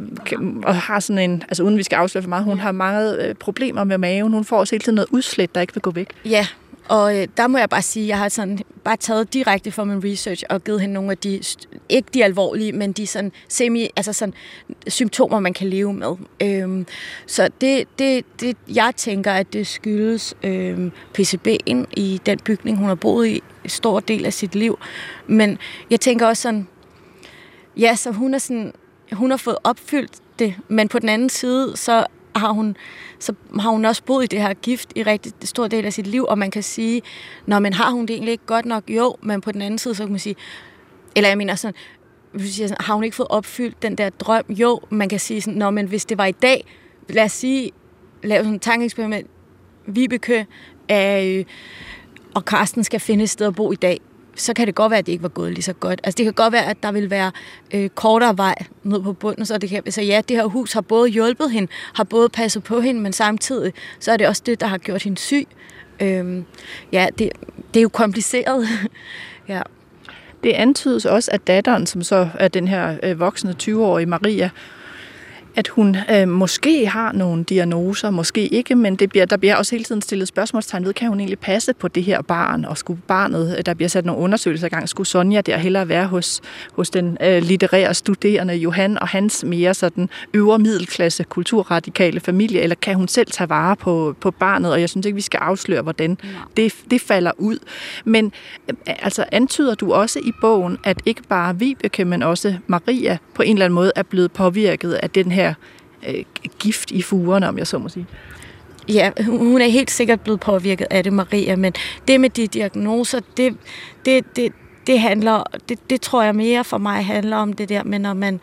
og har sådan en... Altså, uden vi skal afsløre for meget, hun har mange øh, problemer med maven. Hun får også hele tiden noget udslæt, der ikke vil gå væk. Ja, Og øh, der må jeg bare sige, at jeg har sådan bare taget direkte fra min research og givet hende nogle af de, ikke de alvorlige, men de sådan semi, altså sådan symptomer, man kan leve med. Øhm, så det, det, det, jeg tænker, at det skyldes øhm, P C B'en i den bygning, hun har boet i en stor del af sit liv. Men jeg tænker også sådan, ja, så hun er sådan, hun har fået opfyldt det, men på den anden side, så har hun, så har hun også boet i det her gift i rigtig stor del af sit liv, og man kan sige, når man har hun det egentlig ikke godt nok, jo, men på den anden side, så kan man sige, eller jeg mener sådan, har hun ikke fået opfyldt den der drøm? Jo, man kan sige sådan, nå, men hvis det var i dag, lad os sige, lave sådan en tankeeksperiment, Vibeke øh, og Carsten skal finde et sted at bo i dag, så kan det godt være, at det ikke var gået lige så godt. Altså det kan godt være, at der vil være øh, kortere vej ned på bunden, så det kan, så ja, det her hus har både hjulpet hende, har både passet på hende, men samtidig, så er det også det, der har gjort hende syg. Øhm, ja, det, det er jo kompliceret. Ja. Det antydes også, at datteren, som så er den her øh, voksne tyve-årige Maria, at hun øh, måske har nogle diagnoser, måske ikke, men det bliver, der bliver også hele tiden stillet spørgsmålstegn ved, kan hun egentlig passe på det her barn, og skulle barnet, der bliver sat nogle undersøgelser i gang, skulle Sonja der hellere være hos, hos den øh, litterære studerende Johan og hans mere sådan øvre middelklasse kulturradikale familie, eller kan hun selv tage vare på, på barnet, og jeg synes ikke, vi skal afsløre, hvordan ja. det, det falder ud. Men øh, altså antyder du også i bogen, at ikke bare Vibeke, men også Maria på en eller anden måde er blevet påvirket af den her øh, gift i fugerne, om jeg så må sige. Ja, hun er helt sikkert blevet påvirket af det, Maria, men det med de diagnoser, det, det, det, det handler, det, det tror jeg mere for mig handler om det der med, når man,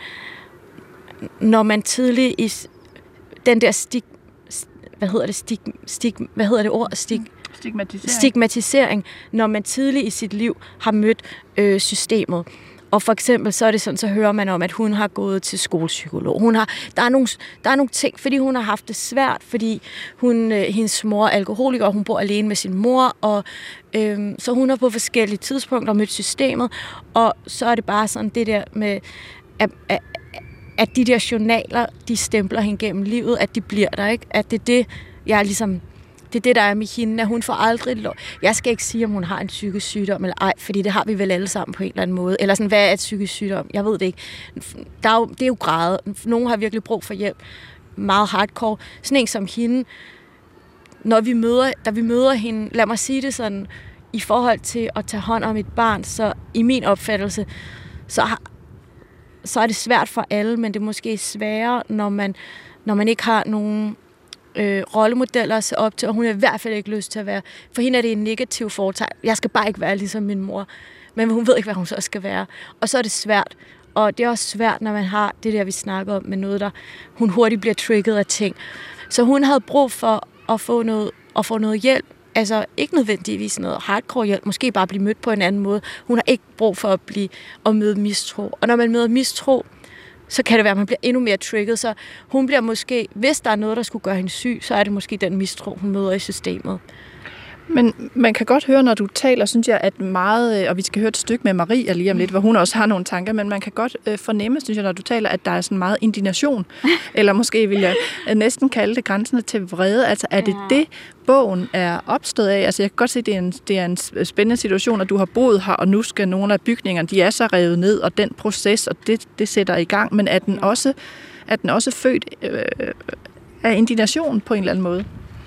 når man tidligt i den der stig, hvad hedder det, stig, stig, hvad hedder det ord, stig, stigmatisering. stigmatisering, når man tidligt i sit liv har mødt øh, systemet. Og for eksempel, så er det sådan, så hører man om, at hun har gået til skolepsykolog. Hun har, der, er nogle, der er nogle ting, fordi hun har haft det svært, fordi hun, øh, hendes mor er alkoholiker, og hun bor alene med sin mor, og øh, så hun har på forskellige tidspunkter mødt systemet, og så er det bare sådan det der med, at, at, at de der journaler, de stempler hende gennem livet, at de bliver der, ikke? At det er det, jeg er ligesom... Det er det, der er med hende, at hun får aldrig lov. Jeg skal ikke sige, om hun har en psykisk sygdom eller ej, fordi det har vi vel alle sammen på en eller anden måde. Eller sådan, hvad er et psykisk sygdom? Jeg ved det ikke. Der er jo, det er jo grader. Nogle har virkelig brug for hjælp. Meget hardcore. Sådan en som hende, når vi møder, da vi møder hende, lad mig sige det sådan, i forhold til at tage hånd om et barn, så i min opfattelse, så, har, så er det svært for alle, men det er måske sværere, når man, når man ikke har nogen... Øh, rollemodeller at se op til, og hun har i hvert fald ikke lyst til at være. For hende er det en negativ foretegn. Jeg skal bare ikke være ligesom min mor. Men hun ved ikke, hvad hun så skal være. Og så er det svært. Og det er også svært, når man har det der, vi snakker om, med noget, der hun hurtigt bliver trigget af ting. Så hun havde brug for at få noget, at få noget hjælp. Altså ikke nødvendigvis noget hardcore hjælp, måske bare blive mødt på en anden måde. Hun har ikke brug for at blive at møde mistro. Og når man møder mistro, så kan det være, at man bliver endnu mere trigget. Så hun bliver måske, hvis der er noget, der skulle gøre hende syg, så er det måske den mistro, hun møder i systemet. Men man kan godt høre, når du taler, synes jeg, at meget, og vi skal høre et stykke med Maria lige om lidt, hvor hun også har nogle tanker, men man kan godt øh, fornemme, synes jeg, når du taler, at der er sådan meget indignation, eller måske vil jeg næsten kalde det grænsende til vrede. Altså er det ja. det, bogen er opstået af? Altså jeg kan godt se, at det er en, det er en spændende situation, at du har boet her, og nu skal nogle af bygningerne, de er så revet ned, og den proces, og det, det sætter i gang, men er den også, er den også født øh, af indignation på en eller anden måde?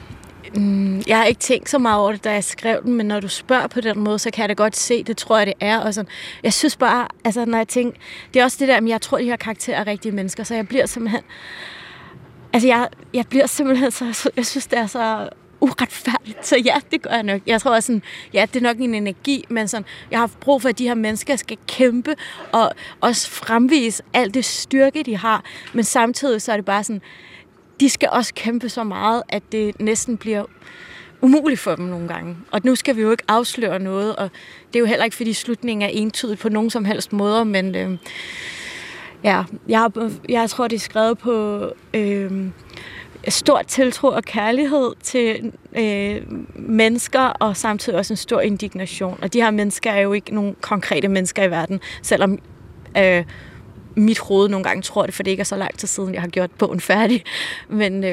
Jeg har ikke tænkt så meget over det, da jeg skrev den, men når du spørger på den måde, så kan jeg da godt se, det tror jeg, det er. Og sådan. Jeg synes bare, altså når jeg tænker, det er også det der, at jeg tror, de her karakterer er rigtige mennesker, så jeg bliver simpelthen, altså jeg, jeg bliver simpelthen så, jeg synes, det er så uretfærdigt. Så ja, det gør jeg nok. Jeg tror også sådan, ja, det er nok en energi, men sådan, jeg har brug for, at de her mennesker skal kæmpe og også fremvise alt det styrke, de har, men samtidig så er det bare sådan, de skal også kæmpe så meget, at det næsten bliver umuligt for dem nogle gange. Og nu skal vi jo ikke afsløre noget, og det er jo heller ikke, fordi slutningen er entydig på nogen som helst måder, men øh, ja, jeg, har, jeg tror, det er skrevet på øh, stor tiltro og kærlighed til øh, mennesker, og samtidig også en stor indignation. Og de her mennesker er jo ikke nogen konkrete mennesker i verden, selvom øh, mit hoved nogle gange tror det, for det ikke er så lang tid siden, jeg har gjort bogen færdig. Men øh,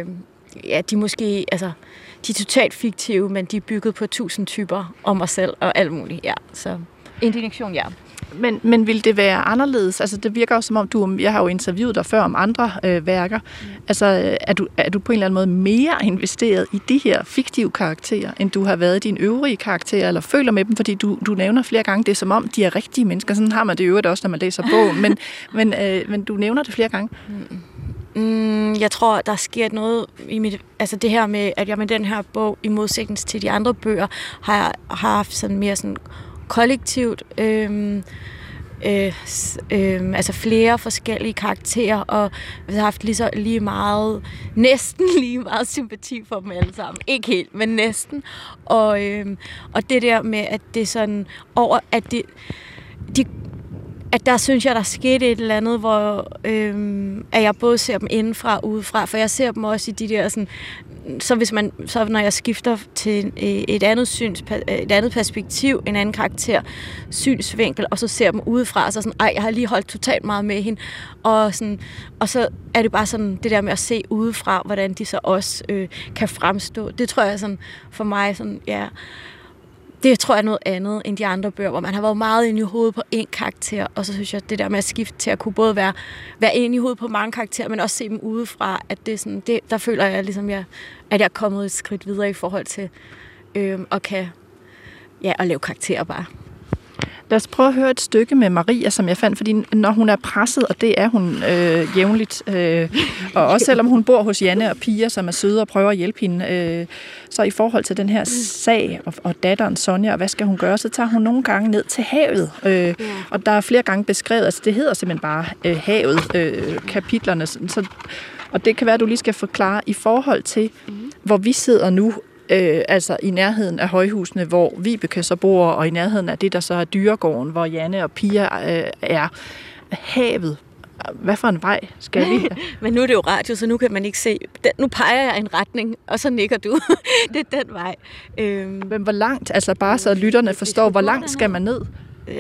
ja, de måske, altså, de er totalt fiktive, men de er bygget på tusind typer om mig selv og alt muligt, ja. Så indignation, ja. Men, men vil det være anderledes? Altså, det virker jo som om, du, jeg har jo interviewet dig før om andre øh, værker. Mm. Altså, er du, er du på en eller anden måde mere investeret i de her fiktive karakterer, end du har været i dine øvrige karakterer, eller føler med dem? Fordi du, du nævner flere gange, det er som om, de er rigtige mennesker. Sådan har man det i øvrigt også, når man læser bogen. Men, men, øh, men du nævner det flere gange. Mm. Mm, jeg tror, der sker noget i mit... Altså det her med, at jeg med den her bog, i modsætning til de andre bøger, har, har haft sådan mere sådan kollektivt... Øh, Øh, øh, altså flere forskellige karakterer, og vi har haft lige, så, lige meget, næsten lige meget sympati for dem alle sammen. Ikke helt, men næsten. Og, øh, og det der med, at det sådan over, at det, de, at der synes jeg, der skete et eller andet, hvor øh, at jeg både ser dem indenfra og udefra, for jeg ser dem også i de der sådan, så hvis man, så når jeg skifter til et andet syns, et andet perspektiv, en anden karakter, synsvinkel, og så ser dem udefra, så sådan, ej, jeg har lige holdt totalt meget med hende, og sådan, og så er det bare sådan det der med at se udefra, hvordan de så også øh, kan fremstå. Det tror jeg sådan for mig sådan, ja. Det tror jeg er noget andet end de andre bøger, hvor man har været meget inde i hovedet på én karakter, og så synes jeg, det der med at skifte til at kunne både være, være inde i hovedet på mange karakterer, men også se dem udefra, at det er sådan, det, der føler jeg ligesom, jeg, at jeg er kommet et skridt videre i forhold til øh, at kan, ja, at lave karakterer bare. Lad os prøve at høre et stykke med Maria, som jeg fandt, fordi når hun er presset, og det er hun øh, jævnligt, øh, og også selvom hun bor hos Janne og Pia, som er søde og prøver at hjælpe hende, øh, så i forhold til den her sag og, og datteren Sonja, og hvad skal hun gøre, så tager hun nogle gange ned til havet. Øh, ja. Og der er flere gange beskrevet, altså det hedder simpelthen bare øh, havet, øh, kapitlerne. Så, og det kan være, at du lige skal forklare i forhold til, mm. hvor vi sidder nu, Øh, altså i nærheden af højhusene, hvor Vibeke så bor, og i nærheden af det, der så er Dyregården, hvor Janne og Pia øh, er. Havet. Hvad for en vej skal vi? Men nu er det jo radio, så nu kan man ikke se. Den, nu peger jeg en retning, og så nikker du. Det er den vej. Øhm, Men hvor langt? Altså bare så lytterne forstår, hvor langt skal man ned?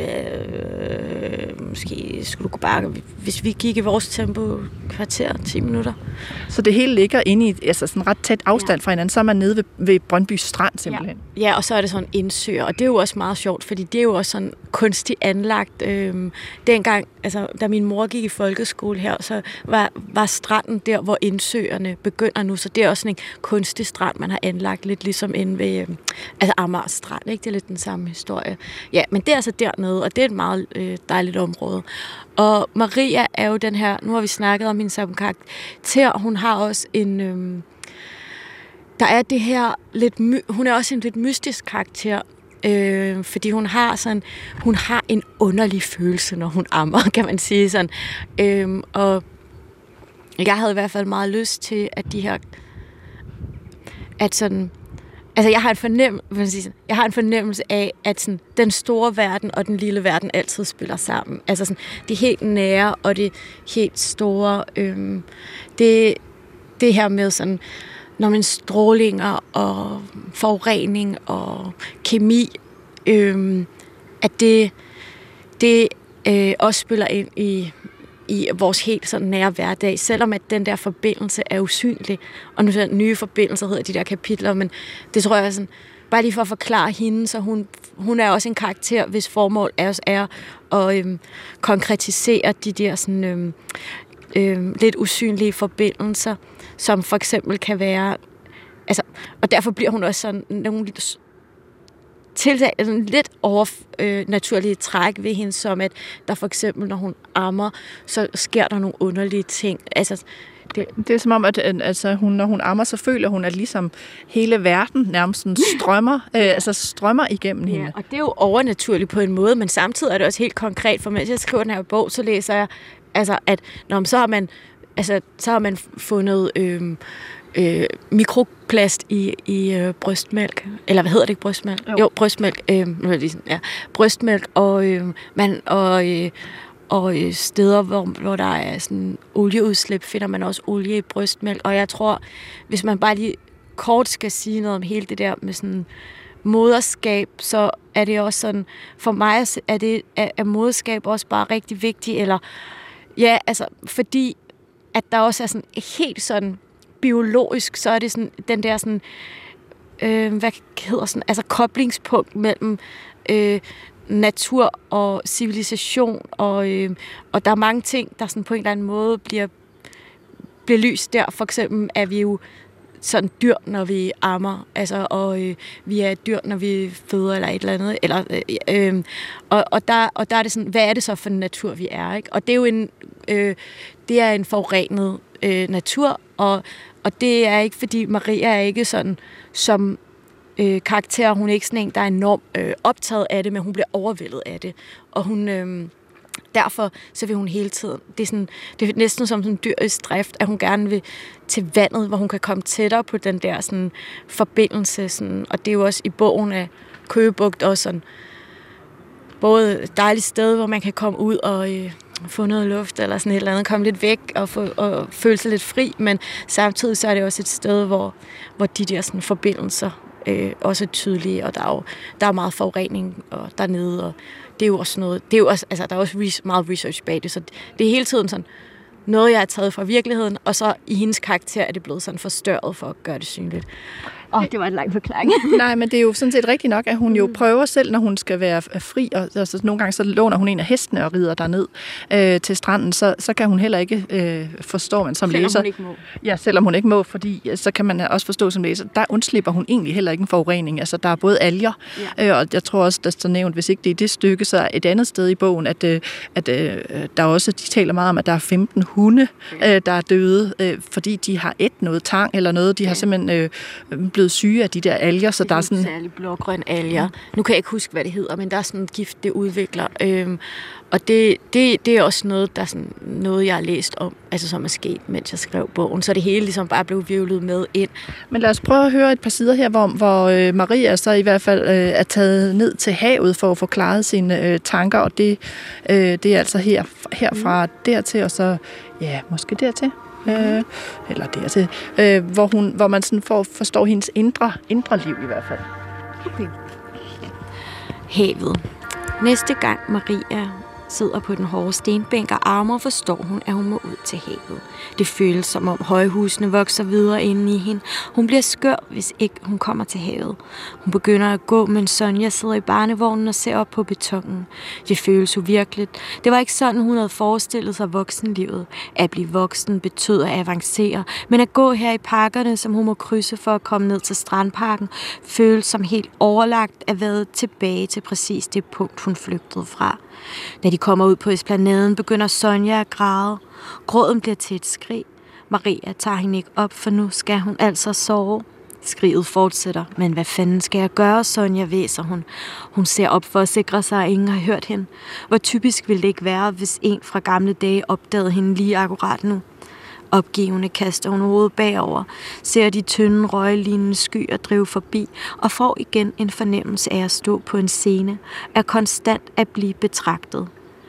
Øh, måske skulle du bare, hvis vi gik i vores tempo, kvarter, ti minutter. Så det hele ligger inde i altså sådan ret tæt afstand ja. fra hinanden, så er man nede ved, ved Brøndby Strand simpelthen. Ja. ja, og så er det sådan indsøer, og det er jo også meget sjovt, fordi det er jo også sådan kunstigt anlagt. Øhm, dengang, altså da min mor gik i folkeskole her, så var, var stranden der, hvor indsøerne begynder nu, så det er også sådan en kunstig strand, man har anlagt lidt ligesom inde ved øhm, altså Amager Strand, ikke? Det er lidt den samme historie. Ja, men det er altså dernede, og det er et meget øh, dejligt område. Og Maria er jo den her, nu har vi snakket om hende som karakter, hun har også en, øhm, der er det her lidt, my, hun er også en lidt mystisk karakter, øh, fordi hun har sådan, hun har en underlig følelse, når hun ammer, kan man sige sådan. Øh, og jeg havde i hvert fald meget lyst til, at de her, at sådan, altså jeg har en fornemmelse, jeg har en fornemmelse af, at sådan, den store verden og den lille verden altid spiller sammen. Altså sådan, det helt nære og det helt store, øhm, det, det her med sådan, når man strålinger og forurening og kemi, øhm, at det, det øh, også spiller ind i i vores helt sådan nære hverdag, selvom at den der forbindelse er usynlig. Og nu er der nye forbindelser, hedder de der kapitler, men det tror jeg sådan, bare lige for at forklare hende, så hun, hun er også en karakter, hvis formål er, er at øhm, konkretisere de der sådan, øhm, øhm, lidt usynlige forbindelser, som for eksempel kan være, altså, og derfor bliver hun også sådan nogle tiltag, altså lidt overnaturlige øh, træk ved hende, som at der for eksempel, når hun ammer, så sker der nogle underlige ting. Altså, det, det er som om, at altså, hun, når hun ammer, så føler hun, at ligesom hele verden nærmest strømmer, øh, altså strømmer igennem ja, hende. Og det er jo overnaturligt på en måde, men samtidig er det også helt konkret, for mens jeg skriver den her bog, så læser jeg, altså, at når, så har man, altså, så har man fundet øh, Øh, mikroplast i, i øh, brystmælk, eller hvad hedder det ikke, brystmælk? Jo, jo brystmælk, øh, ja, brystmælk, og, øh, man, og, øh, og øh, steder, hvor, hvor der er sådan olieudslip, finder man også olie i brystmælk, og jeg tror, hvis man bare lige kort skal sige noget om hele det der med sådan moderskab, så er det også sådan, for mig er det, er, er moderskab også bare rigtig vigtigt, eller ja, altså, fordi at der også er sådan helt sådan biologisk, så er det sådan, den der sådan, øh, hvad hedder sådan, altså koblingspunkt mellem øh, natur og civilisation, og, øh, og der er mange ting, der sådan på en eller anden måde bliver, bliver lyst der. For eksempel er vi jo sådan dyr, når vi ammer, altså, og øh, vi er dyr, når vi føder eller et eller andet. Eller, øh, øh, og, og, der, og der er det sådan, hvad er det så for en natur, vi er? Ikke? Og det er jo en, øh, det er en forurenet øh, natur, og, og det er ikke, fordi Maria er ikke sådan som øh, karakter, hun er ikke sådan en, der er enormt øh, optaget af det, men hun bliver overvældet af det. Og hun... Øh, Derfor så vil hun hele tiden, det er, sådan, det er næsten som sådan en dyrisk drift, at hun gerne vil til vandet, hvor hun kan komme tættere på den der sådan, forbindelse. Sådan, og det er jo også i bogen af Køge Bugt også sådan, både et dejligt sted, hvor man kan komme ud og øh, få noget luft, eller sådan et eller andet, komme lidt væk og, få, og føle sig lidt fri, men samtidig så er det også et sted, hvor, hvor de der sådan, forbindelser øh, også er tydelige, og der er jo der er meget forurening og dernede, og det er jo også noget, det er jo også, altså der er også res, meget research bag det, så det er hele tiden sådan noget, jeg har taget fra virkeligheden, og så i hendes karakter er det blevet sådan forstørret for at gøre det synligt. Åh, oh, det var en lang forklaring. Nej, men det er jo sådan set rigtigt nok, at hun jo prøver selv, når hun skal være fri, og altså, nogle gange så låner hun en af hestene og rider derned øh, til stranden, så, så kan hun heller ikke øh, forstå, man som selvom læser. Hun ikke må. Ja, selvom hun ikke må, fordi så kan man også forstå som læser, der undslipper hun egentlig heller ikke en forurening. Altså, der er både alger, ja. øh, og jeg tror også, der står nævnt, hvis ikke det er det stykke, så et andet sted i bogen, at, øh, at øh, der også, de taler meget om, at der er femten hunde, øh, der er døde, øh, fordi de har et noget tang eller noget, de ja. har simpelthen øh, blevet syge af de der alger, så det der er sådan... særligt blågrøn alger. Nu kan jeg ikke huske, hvad det hedder, men der er sådan en gift, det udvikler. Øhm, og det, det, det er også noget, der er sådan noget, jeg har læst om, altså som er sket, mens jeg skrev bogen. Så det hele ligesom bare blev hvirvlet med ind. Men lad os prøve at høre et par sider her, hvor, hvor øh, Maria så i hvert fald øh, er taget ned til havet for at få klaret sine øh, tanker, og det, øh, det er altså her, herfra mm. dertil, og så, ja, måske dertil. Øh, eller dertil, øh, hvor, hun, hvor man sådan får, forstår hendes indre, indre liv i hvert fald. Okay. Havet. Næste gang Maria sidder på den hårde stenbænk og armer, forstår hun, at hun må ud til havet. Det føles som om højhusene vokser videre inde i hende. Hun bliver skør, hvis ikke hun kommer til havet. Hun begynder at gå, mens Sonja sidder i barnevognen og ser op på betonen. Det føles uvirkeligt. Det var ikke sådan, hun havde forestillet sig voksenlivet. At blive voksen betød at avancere, men at gå her i parkerne, som hun må krydse for at komme ned til strandparken, føles som helt overlagt at være tilbage til præcis det punkt, hun flygtede fra. Da de kommer ud på esplanaden, begynder Sonja at græde. Gråden bliver til et skrig. Maria tager hende ikke op, for nu skal hun altså sove. Skriget fortsætter. Men hvad fanden skal jeg gøre, Sonja, væser hun. Hun ser op for at sikre sig, at ingen har hørt hende. Hvor typisk ville det ikke være, hvis en fra gamle dage opdagede hende lige akkurat nu. Opgivende kaster hun hovedet bagover, ser de tynde røglignende skyer drive forbi og får igen en fornemmelse af at stå på en scene, er konstant at blive betragtet.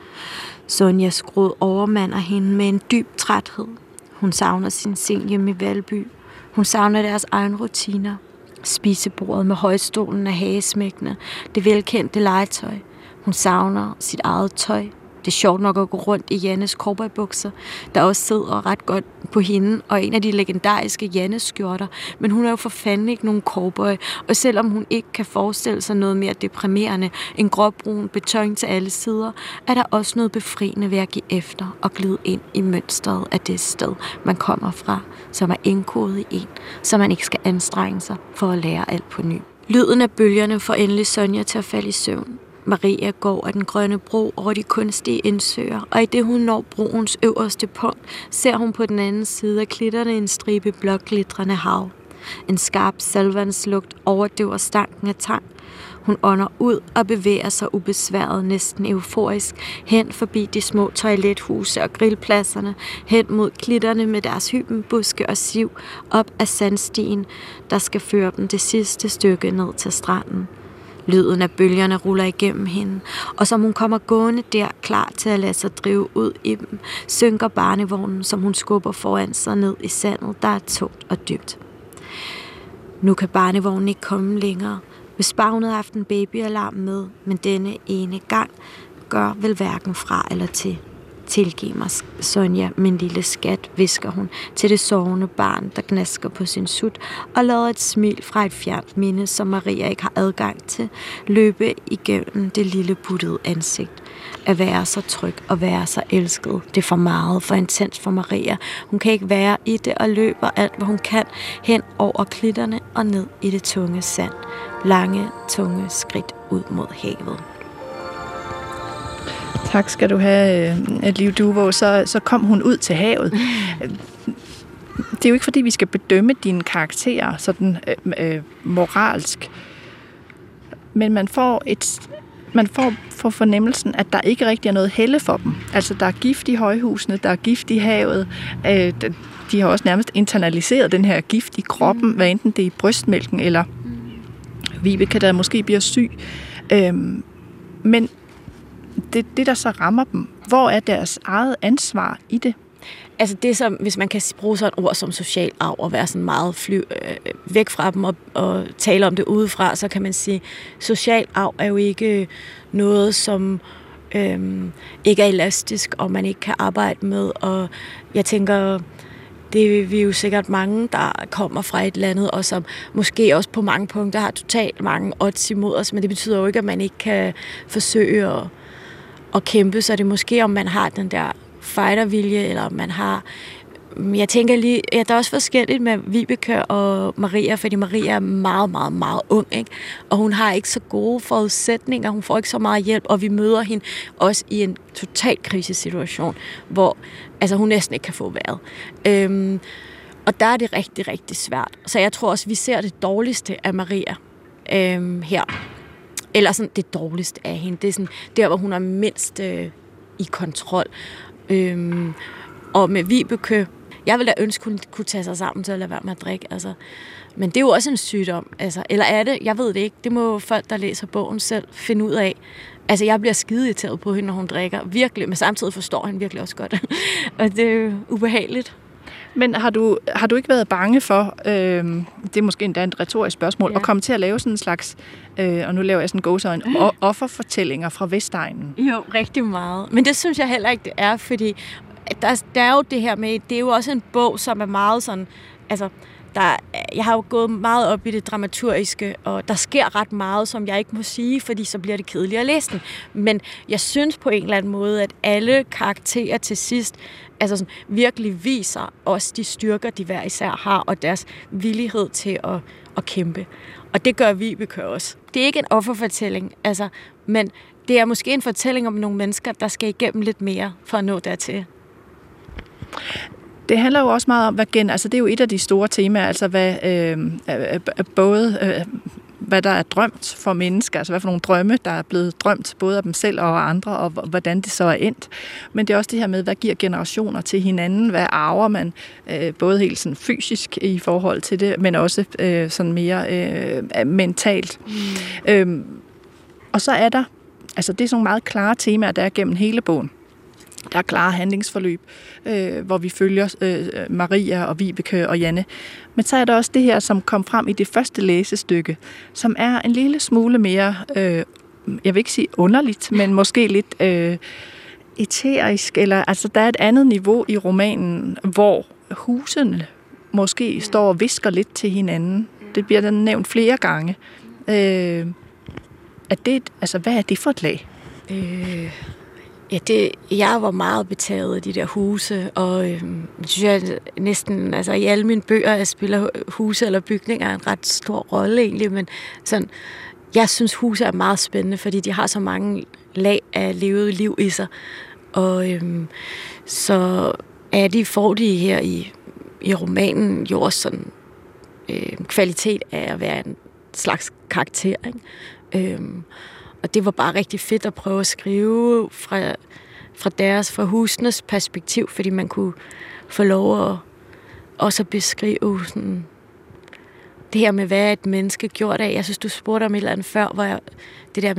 Sonjas gråd overmander hende med en dyb træthed. Hun savner sin seng hjemme i Valby. Hun savner deres egen rutiner. Spisebordet med højstolen af hagesmækkene, det velkendte legetøj. Hun savner sit eget tøj. Det er sjovt nok at gå rundt i Jannes cowboybukser, der også sidder ret godt på hende, og en af de legendariske Jannes-skjorter. Men hun er jo for fanden ikke nogen cowboy, og selvom hun ikke kan forestille sig noget mere deprimerende end gråbrun beton til alle sider, er der også noget befriende ved at give efter og glide ind i mønstret af det sted, man kommer fra, som er indkodet i en, så man ikke skal anstrenge sig for at lære alt på ny. Lyden af bølgerne får endelig Sonja til at falde i søvn. Maria går af den grønne bro over de kunstige indsøer, og i det hun når broens øverste punkt, ser hun på den anden side af klitterne en stribe blåglitrende hav. En skarp salvandslugt overdøver stanken af tang. Hun ånder ud og bevæger sig ubesværet, næsten euforisk, hen forbi de små toilethuse og grillpladserne, hen mod klitterne med deres hybenbuske og siv, op ad sandstien, der skal føre dem det sidste stykke ned til stranden. Lyden af bølgerne ruller igennem hende, og som hun kommer gående der, klar til at lade sig drive ud i dem, synker barnevognen, som hun skubber foran sig ned i sandet, der er tungt og dybt. Nu kan barnevognen ikke komme længere. Hvis bare hun havde haft en babyalarm med, men denne ene gang gør vel hverken fra eller til. Tilgiv mig, Sonja, min lille skat, visker hun til det sovende barn, der gnasker på sin sut, og lader et smil fra et fjernt minde, som Maria ikke har adgang til, løbe igennem det lille buttede ansigt. At være så tryg og være så elsket, det er for meget, for intens for Maria. Hun kan ikke være i det og løber alt, hvad hun kan, hen over klitterne og ned i det tunge sand. Lange, tunge skridt ud mod havet. Tak skal du have, Liv Duvå. Så, så kom hun ud til havet. Det er jo ikke, fordi vi skal bedømme dine karakterer sådan øh, moralsk, men man får et man får, får fornemmelsen, at der ikke rigtig er noget helle for dem. Altså, der er gift i højhusene, der er gift i havet. Øh, de har også nærmest internaliseret den her gift i kroppen, mm. hvad enten det er i brystmælken, eller mm. Vibeke, der måske bliver syg. Øh, men det, det, der så rammer dem, hvor er deres eget ansvar i det? Altså det som, hvis man kan bruge sådan et ord som social arv, og være sådan meget fly, øh, væk fra dem og, og tale om det udefra, så kan man sige, social arv er jo ikke noget, som øh, ikke er elastisk, og man ikke kan arbejde med, og jeg tænker, det er vi jo sikkert mange, der kommer fra et landet, og som måske også på mange punkter har totalt mange odds imod os, men det betyder jo ikke, at man ikke kan forsøge at, at kæmpe, så det er måske, om man har den der fightervilje, eller man har... Jeg tænker lige... Ja, der er også forskelligt med Vibeke og Maria, fordi Maria er meget, meget, meget ung, ikke? Og hun har ikke så gode forudsætninger, hun får ikke så meget hjælp, og vi møder hende også i en total krisesituation, hvor altså, hun næsten ikke kan få vejret. Øhm, og der er det rigtig, rigtig svært. Så jeg tror også, vi ser det dårligste af Maria øhm, her. Eller sådan det dårligste af hende. Det er sådan der, hvor hun er mindst øh, i kontrol. Øhm, og med Vibeke, jeg ville da ønske, hun kunne tage sig sammen til at lade være med at drikke. Altså. Men det er jo også en sygdom. Altså. Eller er det? Jeg ved det ikke. Det må folk, der læser bogen selv, finde ud af. Altså, jeg bliver skide irriteret på hende, når hun drikker. Virkelig. Men samtidig forstår hende virkelig også godt. Og det er jo ubehageligt. Men har du, har du ikke været bange for, øh, det er måske endda et retorisk spørgsmål, ja. At komme til at lave sådan en slags, øh, og nu laver jeg sådan en gåseøjne, offerfortællinger fra Vestegnen? Jo, rigtig meget. Men det synes jeg heller ikke, det er, fordi der, der er jo det her med, det er jo også en bog, som er meget sådan, altså, der, jeg har jo gået meget op i det dramaturgiske, og der sker ret meget, som jeg ikke må sige, fordi så bliver det kedeligt at læse den. Men jeg synes på en eller anden måde, at alle karakterer til sidst altså sådan, virkelig viser også de styrker, de hver især har, og deres villighed til at, at kæmpe. Og det gør Vibeke også. Det er ikke en offerfortælling, altså, men det er måske en fortælling om nogle mennesker, der skal igennem lidt mere for at nå dertil. Det handler jo også meget om, hvad gen, altså det er jo et af de store temaer, altså hvad øh, øh, både øh, hvad der er drømt for mennesker, altså hvad for nogle drømme, der er blevet drømt både af dem selv og andre, og hvordan det så er endt. Men det er også det her med, hvad giver generationer til hinanden, hvad arver man, øh, både helt sådan fysisk i forhold til det, men også øh, sådan mere øh, mentalt. Mm. Øhm, og så er der, altså det er sådan nogle meget klare temaer, der er gennem hele bogen. Der er klare handlingsforløb, øh, hvor vi følger øh, Maria og Vibeke og Janne. Men så er der også det her, som kom frem i det første læsestykke, som er en lille smule mere, øh, jeg vil ikke sige underligt, men måske lidt øh, eterisk. Eller, altså, der er et andet niveau i romanen, hvor husene måske står og visker lidt til hinanden. Det bliver den nævnt flere gange. Øh, er det, altså, hvad er det for et lag? Øh... Ja, det, jeg var meget betaget af de der huse, og øhm, synes jeg næsten, altså i alle mine bøger, jeg spiller huse eller bygninger en ret stor rolle egentlig, men sådan, jeg synes huse er meget spændende, fordi de har så mange lag af levet liv i sig, og øhm, så er de, får de her i, i romanen jo også sådan øh, kvalitet af at være en slags karakter, ikke? Øhm, Og det var bare rigtig fedt at prøve at skrive fra, fra deres, fra husenes perspektiv, fordi man kunne få lov at også beskrive sådan, det her med, hvad et menneske gjort af. Jeg synes, du spurgte om et eller andet før, hvor jeg, det der med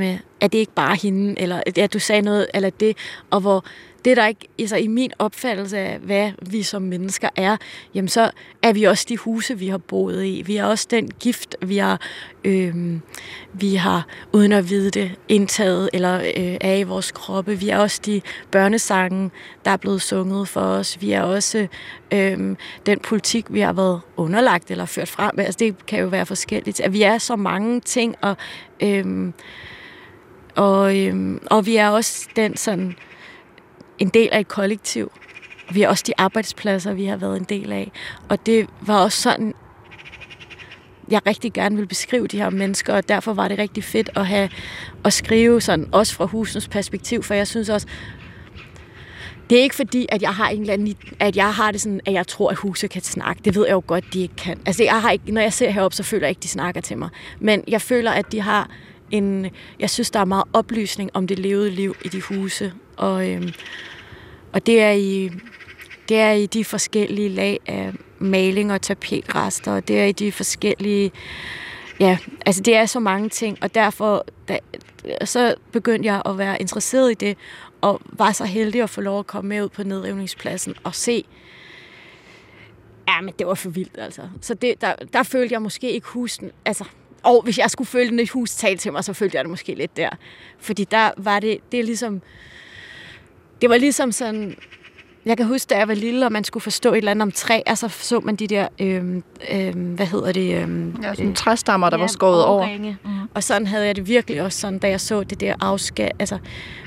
er det ikke bare hende, eller ja, du sagde noget, eller det, og hvor det der ikke, altså i min opfattelse af, hvad vi som mennesker er, jamen så er vi også de huse, vi har boet i. Vi er også den gift, vi har, øh, vi har uden at vide det, indtaget eller øh, er i vores kroppe. Vi er også de børnesange, der er blevet sunget for os. Vi er også øh, den politik, vi har været underlagt eller ført frem. Altså det kan jo være forskelligt. At vi er så mange ting, og, øh, og, øh, og vi er også den sådan en del af et kollektiv. Vi er også de arbejdspladser, vi har været en del af. Og det var også sådan, jeg rigtig gerne vil beskrive de her mennesker, og derfor var det rigtig fedt at have at skrive sådan, også fra husens perspektiv, for jeg synes også, det er ikke fordi, at jeg har en eller anden, at jeg har det sådan, at jeg tror, at huse kan snakke. Det ved jeg jo godt, de ikke kan. Altså, jeg har ikke, når jeg ser herop, så føler jeg ikke, de snakker til mig. Men jeg føler, at de har en, jeg synes, der er meget oplysning om det levede liv i de huse. Og, øhm, og det er i det er i de forskellige lag af maling og tapetrester, og det er i de forskellige, ja, altså det er så mange ting, og derfor da, så begyndte jeg at være interesseret i det, og var så heldig at få lov at komme med ud på nedrivningspladsen og se, ja, men det var for vildt, altså. Så det, der, der følte jeg måske ikke husen, altså, og hvis jeg skulle føle et hus tale til mig, så følte jeg det måske lidt der. Fordi der var det, det er ligesom, det var ligesom sådan, jeg kan huske, da jeg var lille, og man skulle forstå et eller andet om træ, og så så man de der, øhm, øhm, hvad hedder det? Øhm, ja, sådan træstammer, der ja, var skåret over. Mm. Og sådan havde jeg det virkelig også sådan, da jeg så det der afskab, altså,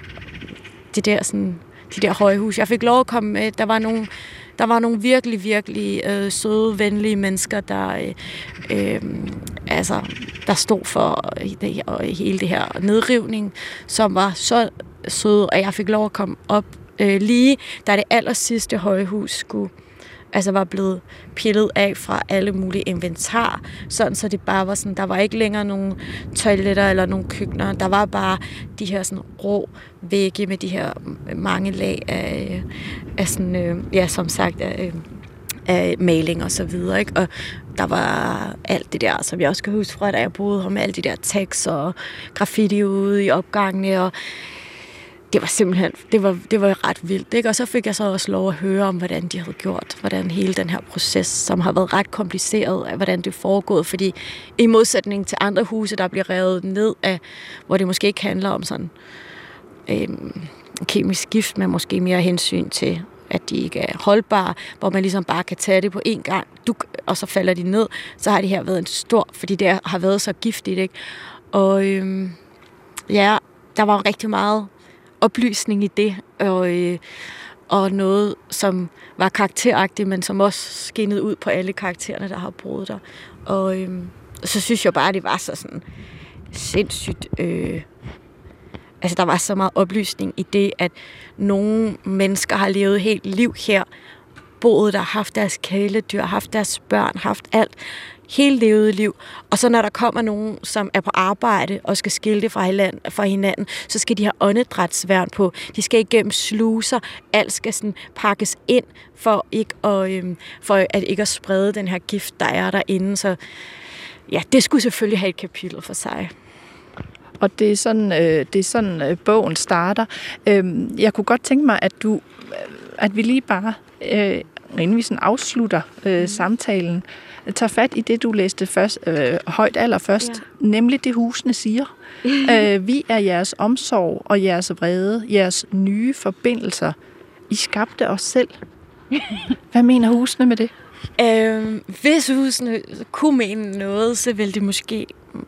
det der sådan, de der høje hus. Jeg fik lov at komme med, der var nogle, der var nogle virkelig, virkelig øh, søde, venlige mennesker, der, øh, øh, altså, der stod for det her, hele det her nedrivning, som var så søde, og jeg fik lov at komme op øh, lige, da det aller sidste højhus skulle, altså var blevet pillet af fra alle mulige inventar, sådan så det bare var sådan, der var ikke længere nogen toiletter eller nogen køkkener, der var bare de her sådan rå vægge med de her mange lag af, af sådan, øh, ja, som sagt, af, af maling og så videre, ikke? Og der var alt det der, som jeg også kan huske fra, da jeg boede her, med alle de der tekst og graffiti ude i opgangene, og det var simpelthen, det var, det var ret vildt, ikke? Og så fik jeg så også lov at høre om, hvordan de havde gjort, hvordan hele den her proces, som har været ret kompliceret, hvordan det er foregået, fordi i modsætning til andre huse, der bliver revet ned af, hvor det måske ikke handler om sådan øhm, kemisk gift, men måske mere hensyn til, at de ikke er holdbare, hvor man ligesom bare kan tage det på én gang, duk, og så falder de ned, så har det her været en stor, fordi det har været så giftigt, ikke? Og øhm, ja, der var rigtig meget oplysning i det, og, øh, og noget, som var karakteragtigt, men som også skinnede ud på alle karaktererne, der har boet der. Og øh, så synes jeg bare, at det var så sådan sindssygt. Øh, altså, der var så meget oplysning i det, at nogle mennesker har levet helt liv her, boet der, haft deres kæledyr, haft deres børn, haft alt, hele levede liv. Og så når der kommer nogen, som er på arbejde og skal skille det fra hinanden, fra hinanden, så skal de have åndedrætsværn på. De skal igennem sluser. Alt skal sådan pakkes ind for ikke at, øhm, for at ikke at sprede den her gift, der er derinde. Så ja, det skulle selvfølgelig have et kapitel for sig. Og det er sådan, øh, det er sådan øh, bogen starter. Øh, jeg kunne godt tænke mig, at du, at vi lige bare, øh, inden vi sådan afslutter øh, mm. samtalen, tager fat i det, du læste først, øh, højt allerførst, ja. Nemlig det, husene siger. øh, vi er jeres omsorg og jeres vrede, jeres nye forbindelser. I skabte os selv. Hvad mener husene med det? Øh, hvis husene kunne mene noget, så ville de måske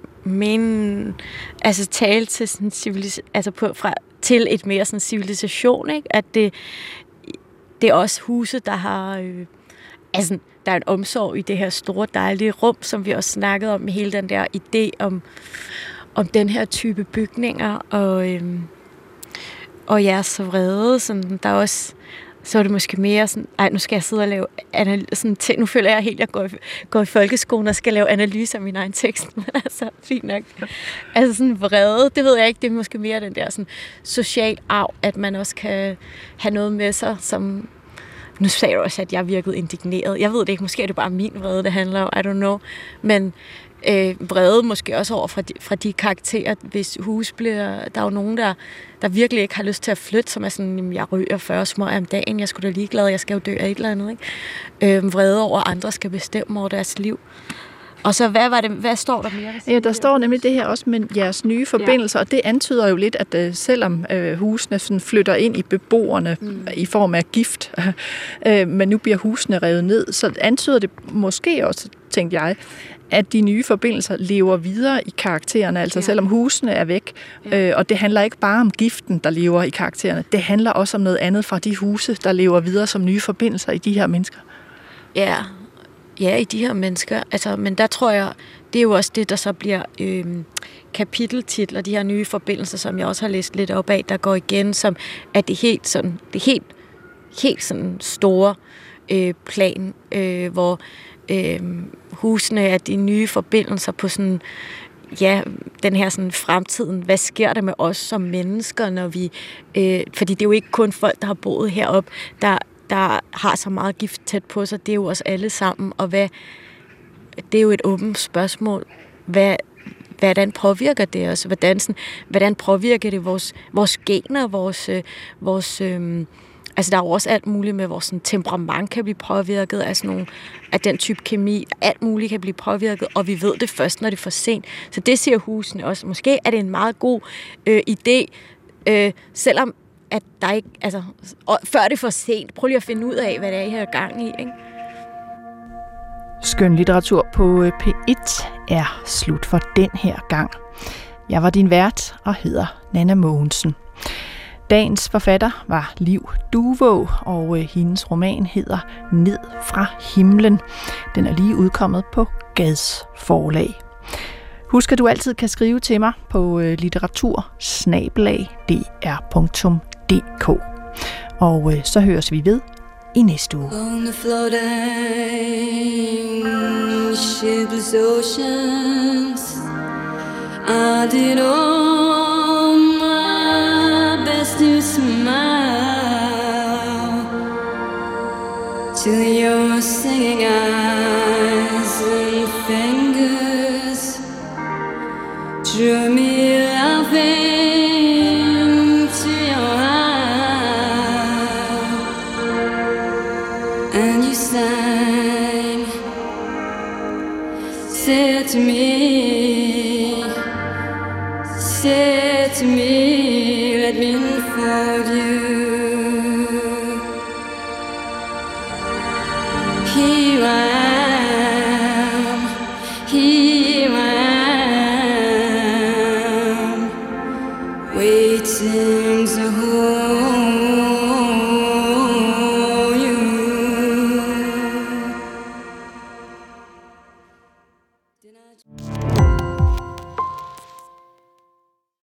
mene, altså tale til sådan civilis- altså på, fra, til et mere sådan civilisation, ikke? At det, det er også huse, der har øh, altså, der er en omsorg i det her store, dejlige rum, som vi også snakkede om, med hele den der idé om, om den her type bygninger, og, øhm, og jeres vrede, sådan, der er også, så er det måske mere sådan, ej, nu skal jeg sidde og lave analyse, sådan, til, nu føler jeg helt, at jeg går i, går i folkeskolen og skal lave analyse af min egen tekst, men altså, fint nok. Altså sådan vrede, det ved jeg ikke, det er måske mere den der sådan social arv, at man også kan have noget med sig, som, nu sagde du også, at jeg virkede indigneret. Jeg ved det ikke, måske er det bare min vrede, det handler om, I don't know. Men øh, vrede måske også over fra de, fra de karakterer, hvis hus bliver... Der er jo nogen, der, der virkelig ikke har lyst til at flytte, som er sådan, jeg ryger fyrre smøger om dagen, jeg skulle da ligeglad, jeg skal jo dø af et eller andet. Ikke? Øh, vrede over, at andre skal bestemme over deres liv. Og så, hvad, var det, hvad står der mere? Ja, der står nemlig det her også med jeres nye forbindelser, ja. Og det antyder jo lidt, at uh, selvom uh, husene sådan flytter ind i beboerne mm. i form af gift, uh, men nu bliver husene revet ned, så antyder det måske også, tænkte jeg, at de nye forbindelser lever videre i karaktererne, altså ja. Selvom husene er væk. Ja. Øh, og det handler ikke bare om giften, der lever i karaktererne. Det handler også om noget andet fra de huse, der lever videre som nye forbindelser i de her mennesker. Ja, ja, i de her mennesker. Altså, men der tror jeg, det er jo også det, der så bliver øh, kapiteltitler, de her nye forbindelser, som jeg også har læst lidt op af, der går igen, som er det helt sådan, det helt, helt sådan store øh, plan, øh, hvor øh, husene er de nye forbindelser på sådan, ja, den her sådan fremtiden. Hvad sker der med os som mennesker, når vi, øh, fordi det er jo ikke kun folk, der har boet heroppe, der der har så meget gift tæt på sig, det er jo os alle sammen, og hvad, det er jo et åbent spørgsmål. Hvad, hvordan påvirker det os? Hvordan, sådan, hvordan påvirker det vores, vores gener, vores, vores øh, altså der er jo også alt muligt med vores sådan, temperament kan blive påvirket af, sådan nogle, af den type kemi, alt muligt kan blive påvirket, og vi ved det først, når det er for sent. Så det siger husene også. Måske er det en meget god øh, idé, øh, selvom at der ikke, altså, før det er for sent. Prøv lige at finde ud af, hvad det er, I har gang i, ikke? Skønlitteratur på P et er slut for den her gang. Jeg var din vært og hedder Nanna Mogensen. Dagens forfatter var Liv Duvå, og hendes roman hedder Ned fra himlen. Den er lige udkommet på Gads Forlag. Husk, at du altid kan skrive til mig på litteratur snabel-a d r punktum d k. Og øh, så høres vi ved i næste uge. On the floating shipless oceans, I did all my best to smile to your singing eyes and fingers drew me laughing. Said to me, said to me, let me unfold you. Here I am, here I am, waiting to hold.